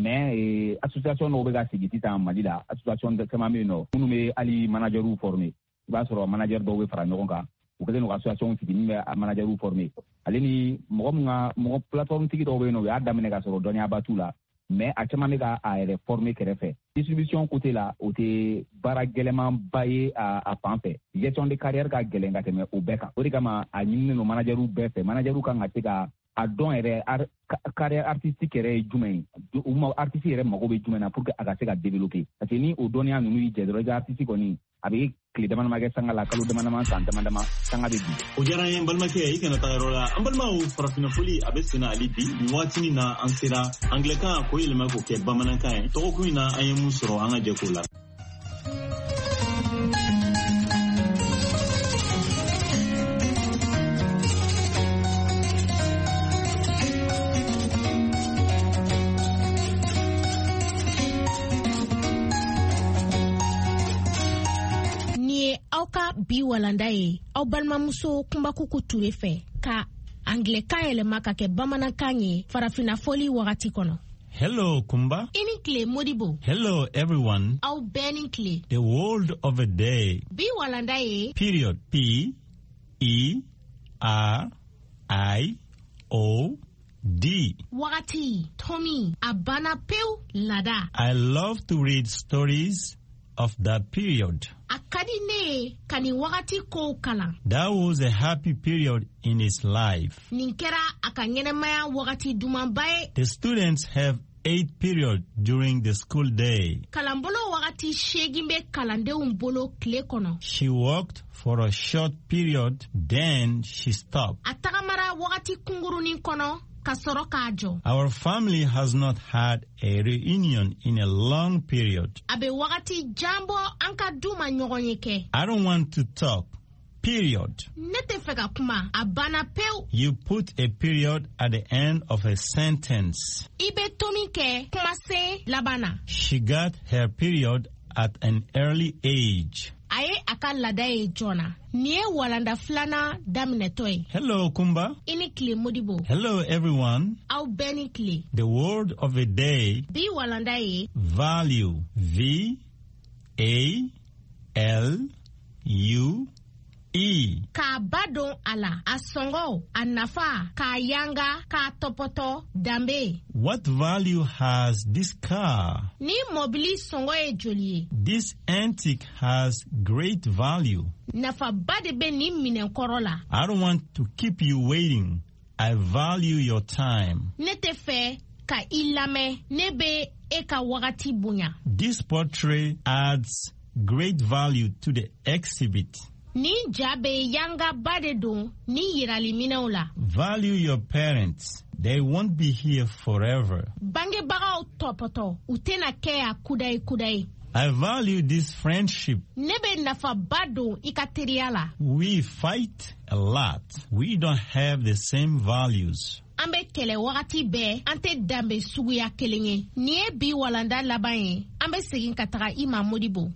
mais association dɔw bɛ ka sigi sisan Mali la association caman bɛ yen nɔ minnu bɛ hali managerw former i b'a sɔrɔ manager dɔw bɛ fara ɲɔgɔn kan u kɛlen don ka association sigi min bɛ managerw former ale ni mɔgɔ min ka mɔgɔ plateforme tigi dɔw bɛ yen nɔ u y'a daminɛ ka sɔrɔ dɔnniyaba t'u la mais a caman bɛ ka a yɛrɛ former kɛrɛfɛ distribution côté la o tɛ baara gɛlɛmanba ye a fan fɛ gestion de carrière ka gɛlɛn ka tɛmɛ o bɛɛ kan o de kama a ɲininen don managerw bɛɛ fɛ managerw kan ka se ka a dɔn yɛrɛ carrière artistique yɛrɛ ye jumɛn ye u ma artiste yɛrɛ mago bɛ jumɛn na pour que a ka se ka développer parce que ni o dɔnniya ninnu y'i jɛ dɔrɔn i ka artiste kɔni a bɛ tile dama dama kɛ sanga la kalo dama dama san dama dama sanga bɛ bi. o diyara n ye n balimakɛ i kana taa yɔrɔ la an balimaw farafinna foli a bɛ senna hali bi nin waatinin na an sera anglɛkan k'o yɛlɛma k'o kɛ bamanankan ye tɔgɔkun in na an ye mun sɔrɔ an ka jɛko la. aw ka bi walanda ye aw balimamuso kunbakuku ture fɛ ka anglɛkan yɛlɛma ka kɛ bamanankan ye farafina foli wagati kɔnɔ. Hello, Kumba. I ni tile Modibo. Hello, everyone. Aw bɛɛ ni tile. The word of a day. Bi walanda ye. Period. P E R I O D. Wagati, Tommy, a banna pew lada. I love to read stories of that period. Akadine kani wagati ko kala. That was a happy period in his life. Ninkera akanyenemaya wagati dumanbae. The students have eight periods during the school day. Kalambolo wagati shegimbe kalande umbolo kle kono. She worked for a short period, then she stopped. Atakamara wagati kunguruni kono. Our family has not had a reunion in a long period. I don't want to talk. Period. You put a period at the end of a sentence. She got her period at an early age. Hello, Kumba. Hello, everyone. The word of the day. Value. V A L U E. Ka badon ala asongo anafa ka yanga ka topoto dambe. What value has this car? Ni mobili songo e jolie. This antique has great value. Nafa badebe ni minen korola. I don't want to keep you waiting. I value your time. Nete fe ka ilame nebe e ka wagati bunya. This portrait adds great value to the exhibit. Ni jabe yanga bade don ni yirali minaw la. Value your parents. They won't be here forever. Bange bagao topoto utena kea kudai kudai. I value this friendship. Nebe nafa bado ikateriala. We fight a lot. We don't have the same values. Ambe kele wakati be ante dambe suguya kelenge. Nie bi walanda labaye. Ambe segin kataka ima modibo.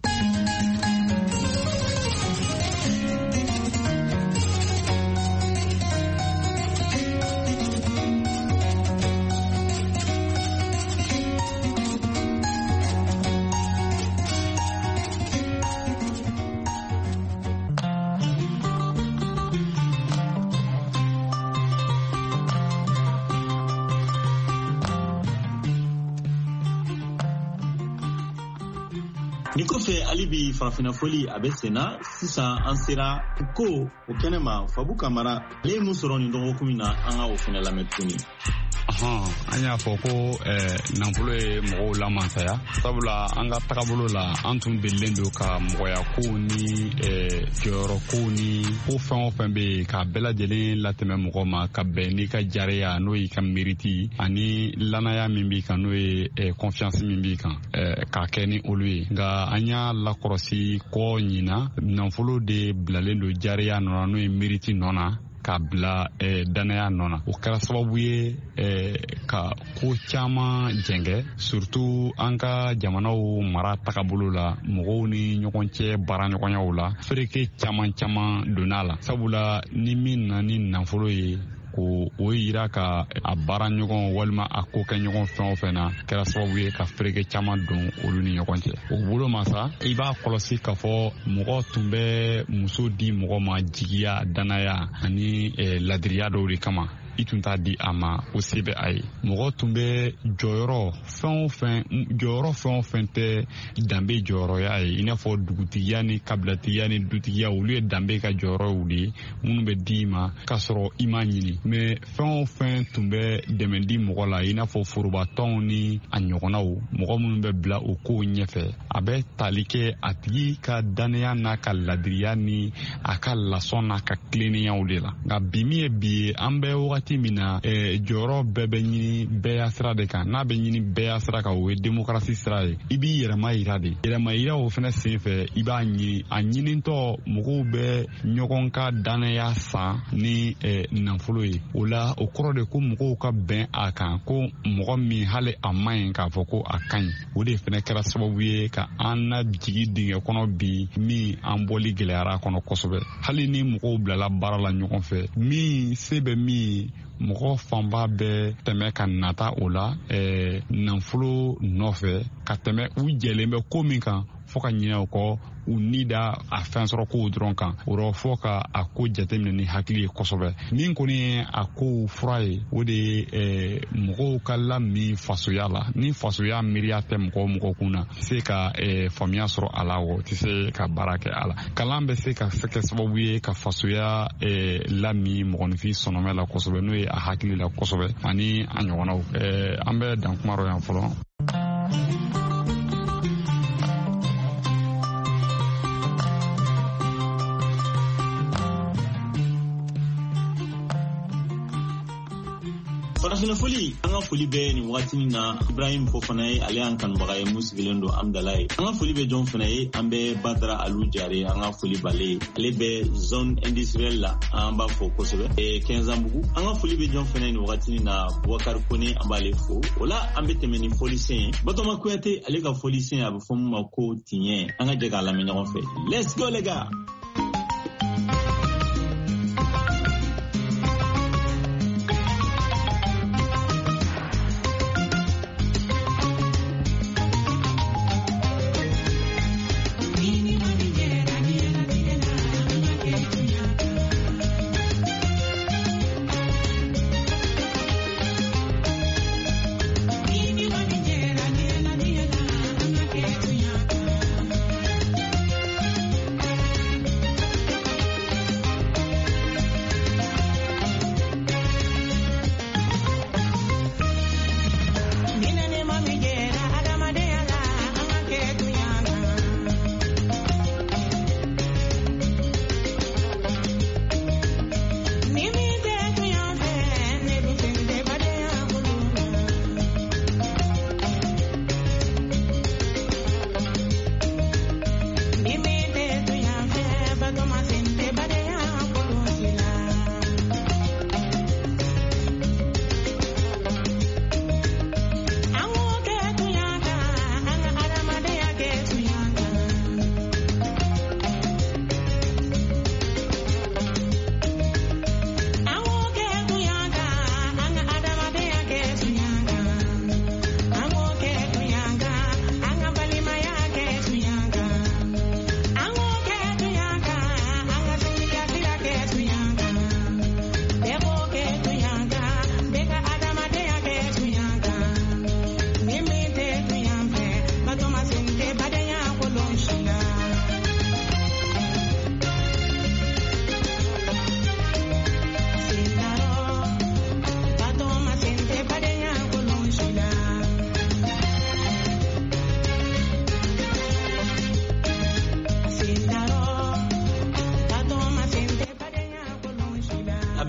Ni kɔfɛ hali bi farafinafoli a bɛ senna sisan an sera ko o kɛnɛ ma Fabu Kamara ale ye mun sɔrɔ nin dɔgɔkun min na an ka o fɛnɛ lamɛn tuguni. Ahan, an y'a fɔ ko eh, nafolo ye mɔgɔw lamansaya sabula an ka tagabolo la an tun belilen don ka mɔgɔya kow ni eh, jɔyɔrɔ kow ni ko fɛn o fɛn bɛ yen k'a bɛɛ lajɛlen latɛmɛ mɔgɔ ma ka bɛn n'i ka jariya n'o y'i ka miriti ani lanaya min b'i kan n'o ye eh, confiance min b'i kan eh, k'a kɛ ni olu ye nka an y'a lakɔrɔsi kɔ ɲina nafolo de bilalen don jariya nɔ na n'o ye miriti nɔ na ka bila eh, danaya nɔ na o kɛra sababu ye eh, ka ko caman jɛngɛ surtout an ka jamanaw mara tagabolo la mɔgɔw ni ɲɔgɔn cɛ baara ɲɔgɔnyaw la fereke caman caman donna la sabula ni min na ni nafolo ye ko o yira ka a baara ɲɔgɔn walima a ko kɛ ɲɔgɔn fɛn o fɛn na kɛra sababu ye ka fereke caman don olu ni ɲɔgɔn cɛ o bolo ma sa i b'a kɔlɔsi k'a fɔ mɔgɔ tun bɛ muso di mɔgɔ ma jigiya danaya ani eh, ladiriya dɔw de kama i tun t'a di a ma o se bɛ a ye mɔgɔ tun bɛ jɔyɔrɔ fɛn o fɛn jɔyɔrɔ fɛn o fɛn tɛ danbe jɔyɔrɔya ye i n'a fɔ dugutigiya ni kabilatigiya ni dutigiya olu ye danbe ka jɔyɔrɔw de ye minnu bɛ di i ma k'a sɔrɔ i m'a ɲini mɛ fɛn o fɛn tun bɛ dɛmɛ di mɔgɔ la i n'a fɔ forobatɔnw ni a ɲɔgɔnnaw mɔgɔ minnu bɛ bila o kow ɲɛfɛ a bɛ tali kɛ a tigi ka dannaya n'a ka ladiriya ni a ka lasɔn n'a ka tilennenyaw de la nka bi min ye bi ye an bɛ wagati min na eh, jɔyɔrɔ bɛɛ bɛ ɲini bɛɛ sira de kan n'a bɛ ɲini bɛɛ sira kan o ye démocratie sira ye i b'i yɛrɛma yira de yɛrɛma yira o fɛnɛ sen fɛ i b'a ɲini a ɲinitɔ mɔgɔw bɛ ɲɔgɔn ka dannaya san ni eh, nafolo ye o la o kɔrɔ de ko mɔgɔw ka bɛn a kan ko mɔgɔ min hali a man ɲi k'a fɔ ko a ka ɲi o de fɛnɛ kɛra sababu ye ka an na jigi dingɛ kɔnɔ bi min an bɔli gɛlɛyara kɔnɔ kosɛbɛ hali ni mɔgɔw bilala baara la ɲɔgɔn fɛ min se bɛ min mɔgɔ fanba bɛ tɛmɛ ka nata o la eh, nafolo nɔfɛ ka tɛmɛ u jɛlen bɛ ko min kan fɔ ka ɲinɛ o kɔ u ni da a fɛn sɔrɔ kow dɔrɔn kan o rɔ fɔ ka a ko jateminɛ ni hakili ye kosɛbɛ min kɔni ye a kow fura ye o de ye eh, mɔgɔw ka lamin fasoya la ni fasoya miiriya tɛ mɔgɔ mɔgɔ kun na se ka eh, faamuya sɔrɔ a la o tɛ se ka baara kɛ a la kalan bɛ se ka kɛ sababu ye ka fasoya eh, lamin mɔgɔninfin sɔnɔmɛ la kosɛbɛ n'o ye a hakili la kosɛbɛ ani a ɲɔgɔnnaw eh, an bɛ dan kuma rɔ yan fɔlɔ. farafinafoli an ka foli bɛ nin wagatinin na Ibrahim Fofana ye ale y'an kanubaga ye mun sigilen don Amdala ye an ka foli bɛ jɔn fana ye an bɛ Badara Alu Jare an ka foli b'ale ye ale bɛ zone industrielle la an b'a fɔ kosɛbɛ ee Kɛnzanbugu an ka foli bɛ jɔn fana nin wagatinin na Boubacar Kone an b'ale fo o la an bɛ tɛmɛ ni folisen ye Batoma Kuyate ale ka folisen a bɛ fɔ mun ma ko tiɲɛ an ka jɛ k'a lamɛn ɲɔgɔn fɛ let's go les gars.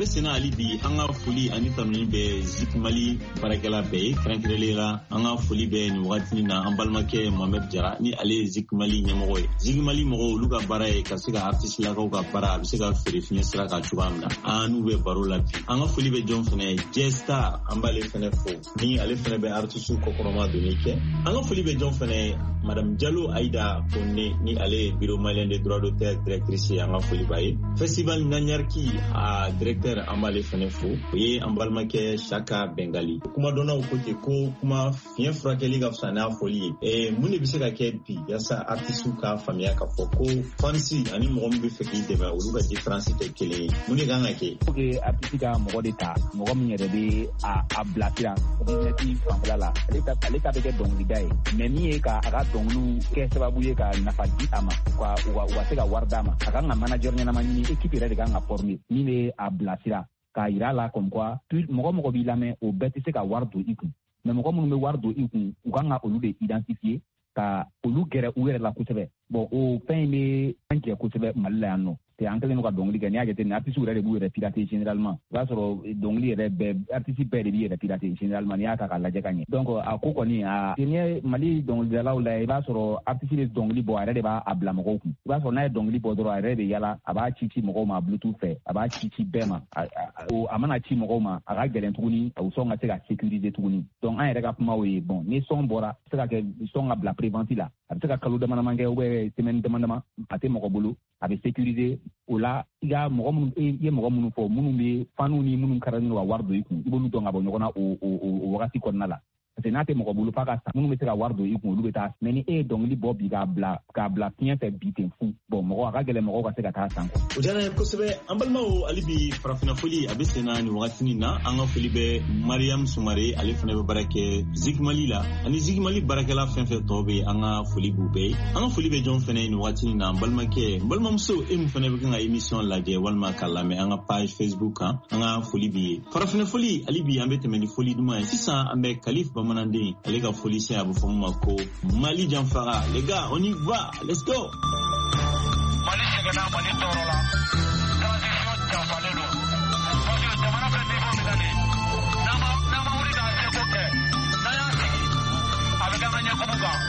sena ali bi an ka foli ani tanuni bɛ Zik Mali barakɛla bɛɛ ye kɛrɛnkɛrɛnlen la an ka foli bɛ nin wagati na an balimakɛ Mohamed Jara ni ale ye Zik Mali ɲɛmɔgɔ ye. Zik Mali mɔgɔw olu ka baara ye ka se ka artiste lakaw ka baara a bɛ se ka feere fiɲɛ sira kan cogoya min na an n'u bɛ baro la bi. An ka foli bɛ jɔn fɛnɛ J-Star an b'ale fɛnɛ fo ni ale fɛnɛ bɛ artiste kɔkɔrɔma donni kɛ. An ka foli bɛ jɔn fɛnɛ Madame Diallo Aïda Konne ni ale ye Bureau malien des droits d'auteur directrice ye an ka foli b'a ye. Festival Nanyarki a directeur an b'ale fɛnɛ fo o ye an balimakɛ Shaka Bengali. Kuma dɔnnaw ko ten ko kuma fiɲɛ furakɛli ka fisa n'a foli ye. Eh, mun de bɛ se ka kɛ bi yasa artiste ka faamuya k'a fɔ ko fansi ani mɔgɔ min bɛ fɛ k'i dɛmɛ olu ka différence tɛ kelen ye. Mun de kan ka kɛ? Pour que artiste ka mɔgɔ de ta mɔgɔ min yɛrɛ bɛ a a bilasira business fanfɛla la ale ta ale ta bɛ kɛ dɔnkilida ye mais min ye ka a ka dɔnkiliw kɛ sababu ye ka nafa di a ma ka u ka se ka wari d'a ma a kan ka manager ɲɛnama ɲini équipe yɛrɛ de kan ka former min bɛ a bilasira k'a yira a la comme quoi mɔgɔ mɔgɔ b'i lamɛn o bɛɛ tɛ se ka wari don i kun mais mɔgɔ minnu bɛ wari don i kun u kan ka olu de identifier ka olu gɛrɛ u yɛrɛ la kosɛbɛ bon o fɛn in bɛ an jɛ kosɛbɛ Mali la yan nɔ te an kɛlen don ka dɔnkili kɛ n'i y'a jateminɛ artiste yɛrɛ de b'u yɛrɛ pirater généralement i b'a sɔrɔ dɔnkili yɛrɛ bɛɛ artiste bɛɛ de b'i yɛrɛ pirater généralement n'i y'a ta k'a lajɛ ka ɲɛ donc a ko kɔni a n'i ye Mali dɔnkilidalaw la i b'a sɔrɔ artiste bɛ dɔnkili bɔ a yɛrɛ de b'a bila mɔgɔw kun i b'a sɔrɔ n'a ye dɔnkili bɔ dɔrɔn a yɛrɛ de yala a b'a ci ci mɔgɔw ma bluetooth fɛ a b'a ci ci bɛɛ ma a mana ci mɔgɔw ma a ka gɛlɛn tuguni o sɔn ka se ka sécuriser tuguni donc an yɛrɛ ka kuma o ye bon ni sɔn bɔra a bɛ se ka kɛ sɔn ka bila prévente la a bɛ se ka kalo dama dama kɛ ou bien semaine dama dama a tɛ mɔgɔ bolo a bɛ sécuriser o la i ka mɔgɔ minnu i ye mɔgɔ minnu fɔ minnu bɛ faniw ni minnu karannen don ka wari don i kun i b'olu dɔn ka bɔ ɲɔgɔn na o o o wagati kɔnɔna la parce que n'a tɛ mɔgɔ bolo f'a ka san minnu bɛ se ka wari don i kun olu bɛ taa mais ni e ye dɔnkili bɔ bi k'a bila k'a bila fiɲɛ fɛ bi ten fu bon mɔgɔ a ka gɛlɛn mɔgɔw ka se ka taa san kɔ. O diyara n ye kosɛbɛ an balimaw hali bi farafinna foli a bɛ sen na nin wagati na an ka foli bɛ Mariam Sumare ale fana bɛ baara kɛ Zik Mali la ani Zik Mali baarakɛla fɛn fɛn tɔw bɛ an ka foli b'u bɛɛ ye an ka foli bɛ jɔn fana nin wagati na an balimakɛ n balimamuso e min fana bɛ kan ka émission lajɛ walima k'a lamɛn an ka page Facebook kan an ka foli b'i ye farafinna foli hali bi an bɛ tɛmɛ ni foli duman ye sisan an bɛ Kalif Bamananden ale ka foli se a bɛ fɔ min ma ko Mali janfara les gars on y va let's go. Mali sɛgɛnna Mali tɔɔrɔ la transition janfalen don parce que jamana bɛ niveau min na nin n'an ma n'an ma wuli k'an seko kɛ n'an y'an sigi a bɛ kɛ an ka ɲɛkumu kan.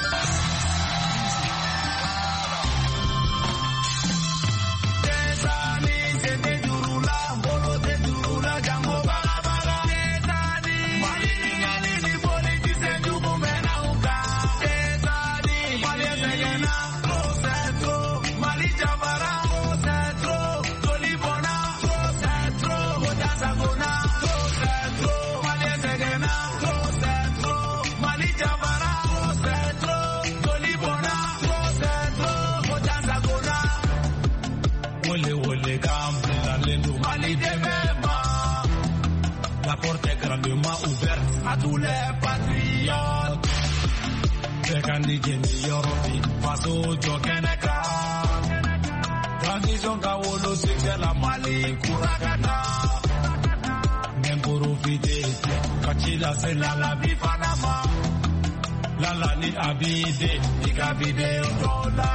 À tous les patriotes, c'est candidat Yorobi, Faso Jokeneka, transition Kaolo, c'est la Mali, Kurakana, même pour profiter, Kachila, c'est la la Bifanama, la la ni Abide, Ikabide, Odola,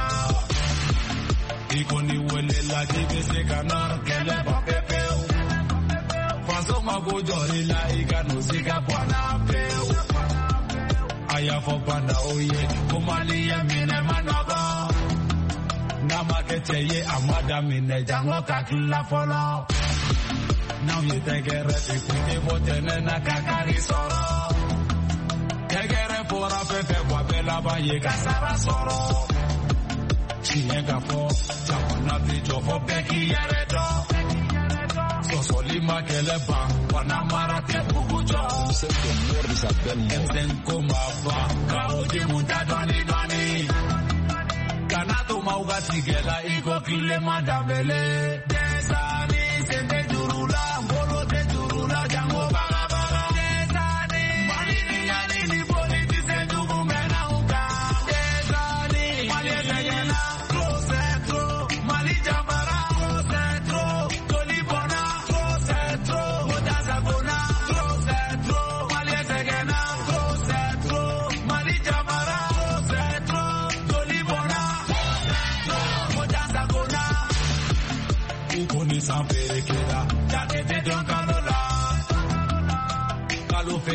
Ikoni Wele, la Dive, Canar, Kele, Papepeo. Faso mago jori la iga no siga bwana peu aya fo banda oye komali ya mine managa na makete ye amada mine jango kakila folo now you take a refi kuni botene na kakari soro kegere fora pepe kwa bela ba ye kasara soro chinega fo jamona bijo fo beki yaredo Solima que le va, Panamara te pugucho. Ensen kuma va, kaoji munta doni doni. Kanato mauga sigela iko kile madamele. Desani sende durula, mbolo te durula jango baga baga. Desani, malini yanini politi sendu kumena uka. Desani, malieta yena, closetro, malijambara, closetro, tolibona.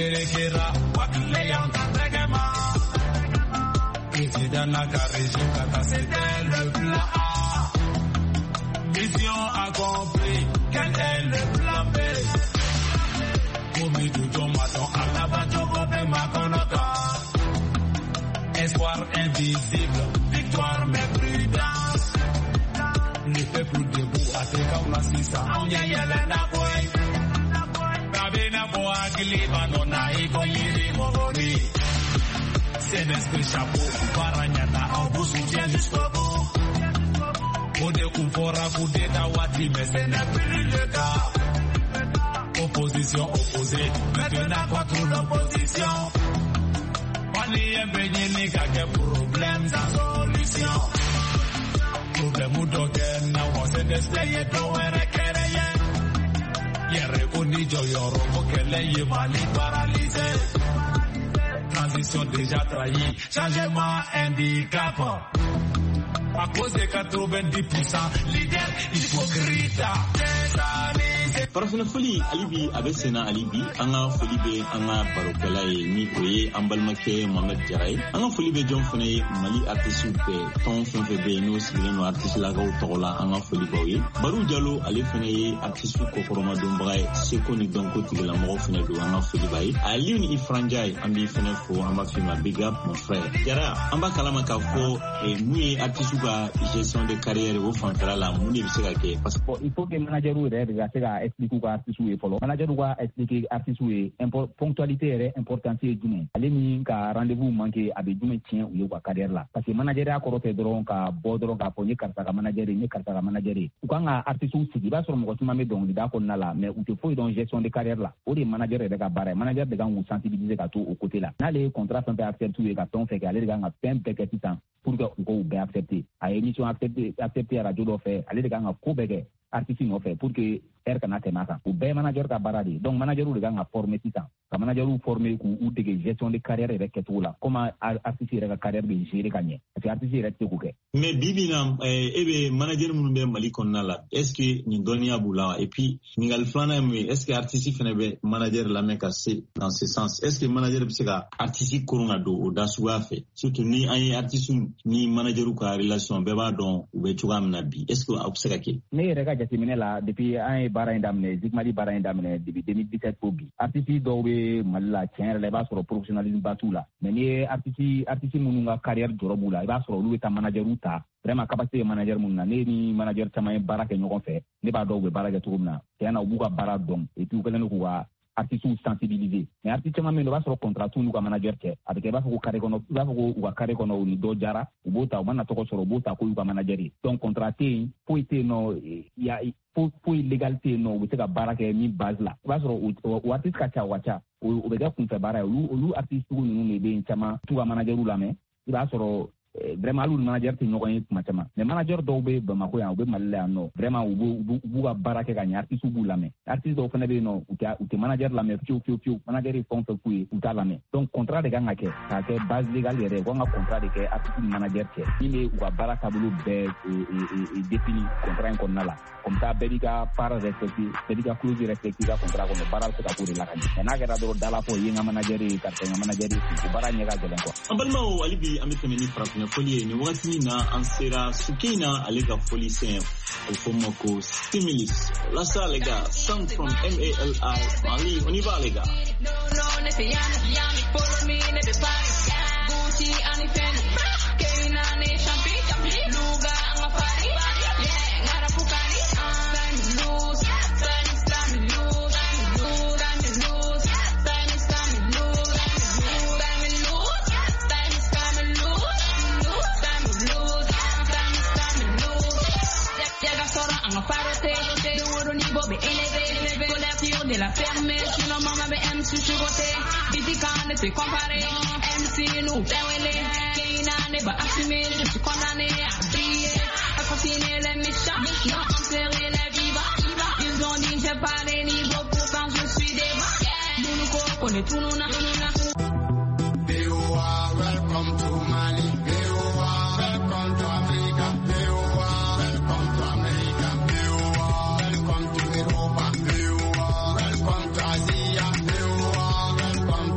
Berekera, Wakle Yantategema. Président Nakarejim Kata, c'était le plan A. Mission accomplie, quel est le plan B? Komi Dujo Maton, Alaba Jogobe Makonota. Espoir invisible, victoire mais prudence. Le peuple debout, Ateka Olasisa, Anya Yelena Boy. Kabina Boa Kiliba, Nona Iko Yiri Mogori. C'est l'esprit chapeau, Paranyata, en vous soutient jusqu'au bout. Ode Kumpora, Kudeta Wati, mais ce n'est plus le cas. Opposition opposée, maintenant contre l'opposition. On y est baigné, n'y a que problème sans solution. Problème ou d'aucun, on s'est déslayé, d'où est rien. Yere Kuni Joyoro, Mokele, Yemali paralysé. Transition déjà trahie, changement handicap. À cause de quatre-vingt-dix pour cent, leader hypocrite. Farafina foli alibi abesena alibi anga foli be anga barokela ye ni oye ambalmake Mohamed Jaray anga foli be John Fone Mali artiste pe ton fon fe be no sigile no artiste la gaw tola anga foli bawe Barou Diallo ale fene ye artiste ko koroma dombray seko ni donko tigela mo fene do anga foli baye Ali ni Ifranjay ambi fene fo amba fima big up mon frère Jara amba kalama ka fo e muye artiste ka gestion de carrière au fantara la muni biseka ke parce que il faut que manager ou de ga expliquer quoi artiste ou follow manager doit expliquer artiste ou ponctualité est importante et dune aller ni ka rendez-vous manqué avec dune tien ou quoi carrière là parce que manager a korote dron ka bodron ka ponye karta ka manager ni karta ka manager ou quand artiste ou sigi ba sur mo ko mame donc da ko na là mais ou te faut dans gestion de carrière là ou des manager de ka bare manager de ga ou sensibiliser ka tout au côté là na les contrats sont acceptés ka ton fait que aller ga nga peine petit temps pour que on go accepter à émission accepter accepter radio do fait aller ga nga ko bege artiste no fait pour que air kana temaka ou ben manager ka baradi donc manager ou ga nga former titan ka manager ou former ku ou de gestion de carrière avec tout là comment artiste ka carrière de gérer gagner parce que artiste reste ku ke mais bibina eh ebe manager mun be mali konna la est-ce que ni donia bula et puis ningal flana mais est-ce que artiste fene be manager la meka c'est dans ce sens est-ce que manager be ka artiste korona do o dasuwa fait surtout ni ay artiste ni manager ka relation be ba don ou be tuam na bi est-ce que obseka ke ne rega jatimine la depuis ay bara indamne zikmali bara indamne depuis deux mille dix-sept ko bi artiste do be malla tien le ba sur professionnalisme batula mais ni artiste artiste munu nga carrière jorobula ba sur lu ta manager uta vraiment capacité manager munna ne ni manager tama bara ke ñoko fe ne ba do be bara ke turumna tiana buka bara dom et puis ko len ko wa artiste sensibiliser mais artiste ma mendo ba sur contrat tout nous ka manager ke avec ba ko carré kono ba ko wa carré kono ni do jara ubota mana to ko soro bota ko ka manager donc contraté pour été no ya pour pour illégalité no vous ka baraka ni base là ba sur o artiste ka cha wacha o be ga kun fe bara lu lu artiste ko nu ne be chama tout ka manager la mais ba sur vraiment lu manager te ñoko yi kuma chama mais manager do be ba mako ya be malala no vraiment u bu ga baraka ga ñaar artiste bu la mais artiste do fana be no u ta u te manager la mais fiu fiu fiu manager yi fon fe kuyi u ta la mais donc contrat de ga ngake ka ke base légale yere ko nga contrat de ke artiste manager ke ni me u ga baraka bulu be et défini contrat ko nala comme ça bediga para respecti bediga clause respecti ga contrat ko baral ko ta pour la kan na ga do dala fo yi nga manager yi ka nga manager yi ko bara ñega gelen ko ambalma o alibi amitene ni frapne foli ni wakati na ansera sukina alega foli sen au fomoko stimulus la ça les gars sound from M A L I Mali on y va les gars no no ne te yana yana follow me ne te party Gucci ani fen Keina ne champagne luga anga party yeah ngara pukani time lose time time lose lose time lose time is coming lose time lose time is coming lose lose time lose time is coming lose llega sora anga party de woro ni bobe eleve con la fio de la ferme tu no mama be M C chugote biti kan te compare M C nous tewele keina ne ba asime tu condamné à briller à continuer les méchants non enterrer la viva ils ont dit j'ai pas les niveaux pourtant je suis des nous nous connaît tout nous na welcome to Mali welcome to Africa welcome to America welcome to Europa welcome to Asia welcome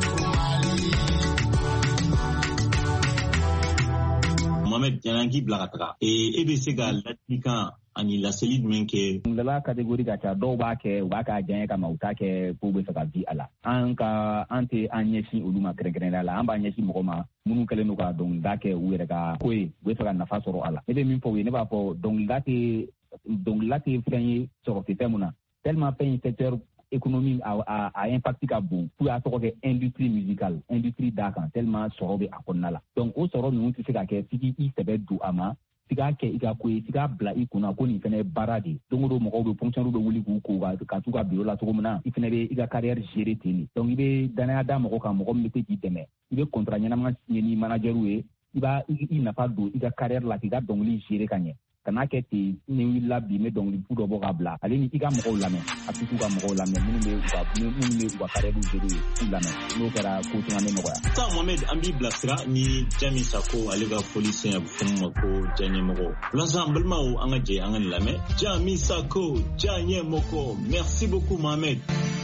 Mohamed Janangi Blagatra et E B C Gal Latika ani la selid menke la catégorie ka ta do ba ke ba ka janye ka mauta ke pour be ka vi ala an ka ante anyesi uluma kregren la amba anyesi mokoma munu kele no ka donc dake were ka koy we fa na fa soro ala e be min fo we ne ba fo donc date donc lati fenyi soro temuna tellement fait un secteur économique à à impact ka bon pour a soro ke industrie musicale industrie d'art tellement soro be akonna la donc o soro nu ti ka ke tiki i sebe du ama siga ke iga ko siga bla ikuna ko ni fene baradi donc do mo ko fonction do wuli ko ko ka tu ka biro la to mona ifene be iga carrière gérer tini donc ibe dana ada mo ko ka mo ko mete ki deme ibe contrat nyana ma ni manager we iba i na pa do iga carrière la iga donc li gérer kanye kana ke ti ni la bi me donc li pudo bo kabla ale ni iga mo ko la me apitu ka mo ko la me ni me ba ni me ba carrière gérer la me no kara ko tuma me no ya ta Mohamed ambi blasra ni Jami Sako alega police ya bufumma ko janye moko l'ensemble ma o anga je anga la me Jami Sako janye moko merci beaucoup Mohamed.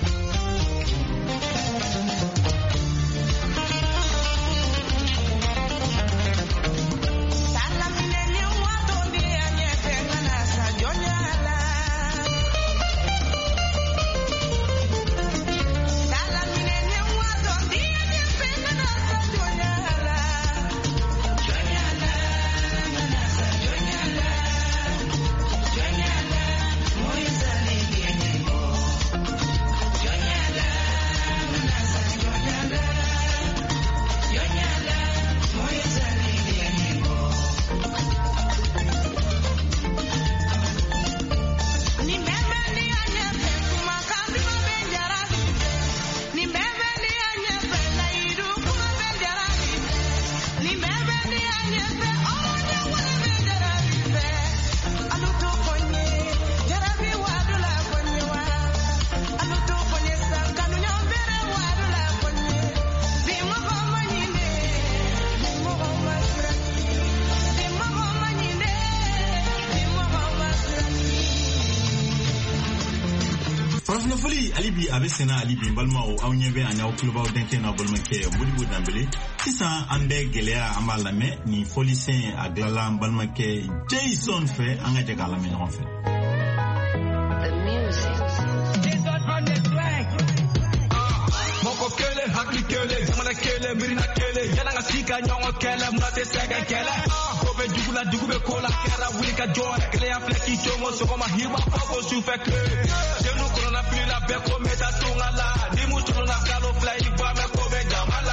Foli alibi abesena alibi balma o awnyebe anya o kluba o denke na bolma ke mbudibu dambele sisa ambe gelea amala me ni folisen aglala balma ke Jason fe anga de gala me no fe the music is on the flag moko kele hakli kele jamana kele mirina kele yana ngasika nyongo kele mnate sega kele kobe jugula jugube kola kera wika joa kele ya fleki chomo so kama hiwa poko su feke jenu corona pila beko meta tungala ni mutu na kalo fly ba me kobe jamala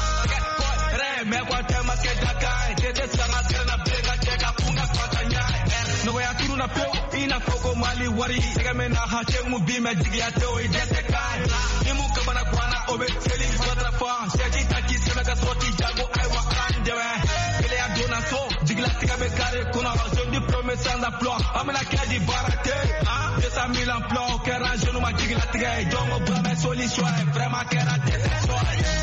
re me kwa tema ke dakai tete sanga tena bega cheka punga kwatanya no ya turu na peo ina foko mali wari sega me na ha chemu bi me digi ya to idete kai ni mu kabana kwana obe teli kwatra fa seti taki sema ka soti jago ai wa kandewe kele ya dona so digla tika be kare kuna je diplômé sans emploi amena kadi barate ah deux cent mille emplois kera jeune ma digla tika jongo ba me solution vraiment kera déception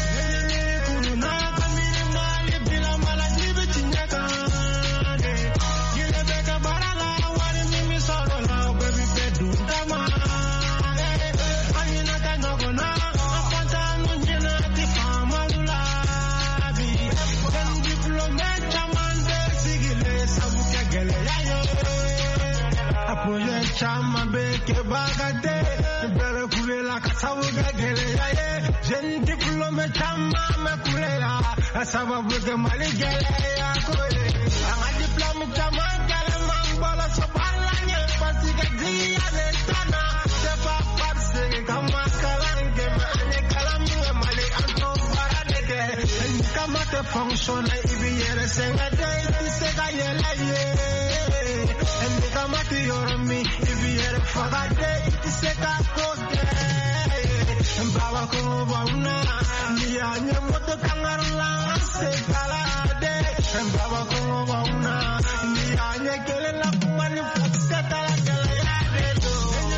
Chama beke bagade bere kulela kasabuga gele yaye jen diplome chama me kulela sababu ke mali gele ya koye anga diplome chama gele mambola sobalanya pasiga dia de tana de papa se kama kalange mane kalamu mali anto baradeke kama te function ibi yere senga dai tisega yele ye and kama te yormi Fagade iseka kote Mbawa kumbona Niyanye moto kangarla sekalade Mbawa kumbona Niyanye kele la kumani fukseta la kele yade do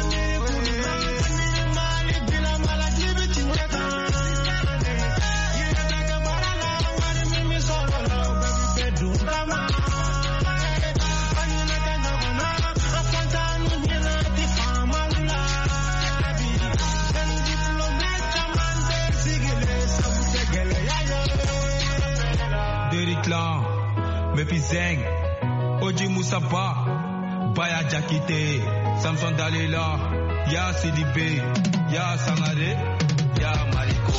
Mali bila mala jibi chingeka Yene kabara la wani mimi solo la baby bedu Kama Mefi Zeng, Oji Moussapa, Baya Jakite, Samson Dalila, Ya Sidibe, Ya Sangare, Ya Mariko.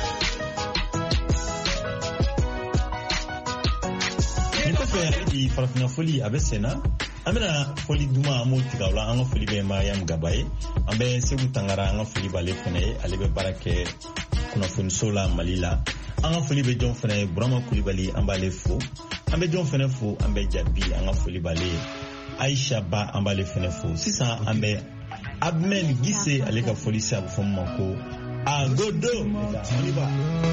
I farafina foli abe sena amena foli duma amo tigawla anga foli be Mariam Gabaye ambe segu tangara anga foli bale fene alebe barake kuna foni sola malila anga foli be jon fene Brahma Kulibali ambale fo ambe jon fene fo ambe jabi anga foli bale Aisha Ba ambale fene fo sisa ambe Abmen Gise aleka foli sa fo mako agodo oliba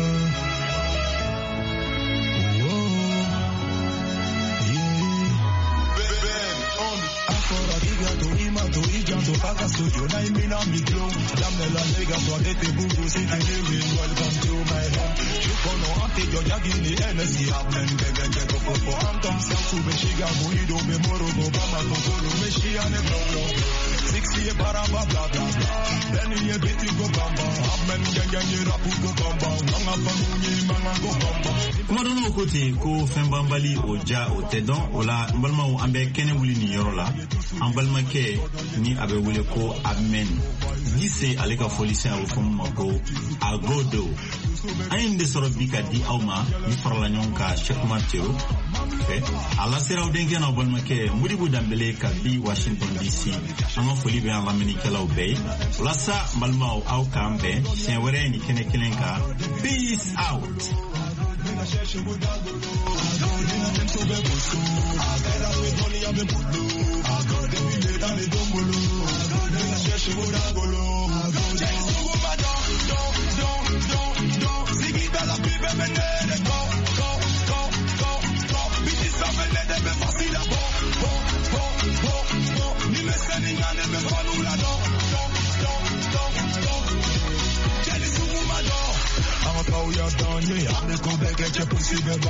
To paga studio na imina mi glow. Damn la nigga so I get the boo see the real welcome to my home. You kono ante yo yagi ni energy happen bega get up for antom self to be shiga buido be moro go bama go go me shi ane blow blow. sixty e para bla bla bla. Then you get go bamba. Happen gang gang you rap go bamba. Manga famuni manga go bamba. Kuma dono kote ko fembambali oja otedon ola mbalma o ambe kene wuli ni yorola ambalma ke ni abe wule ko amen Gise aleka folisi a wufum mako agodo ayin de soro bika di awma ni farla nyonka Cheikh Mathieu okay ala sera udenke na balma ke mudibu dambele ka bi Washington D C anga foli be en Amerika law bay lasa balma o aw kambe sen were ni kene kelenka peace out. I'm a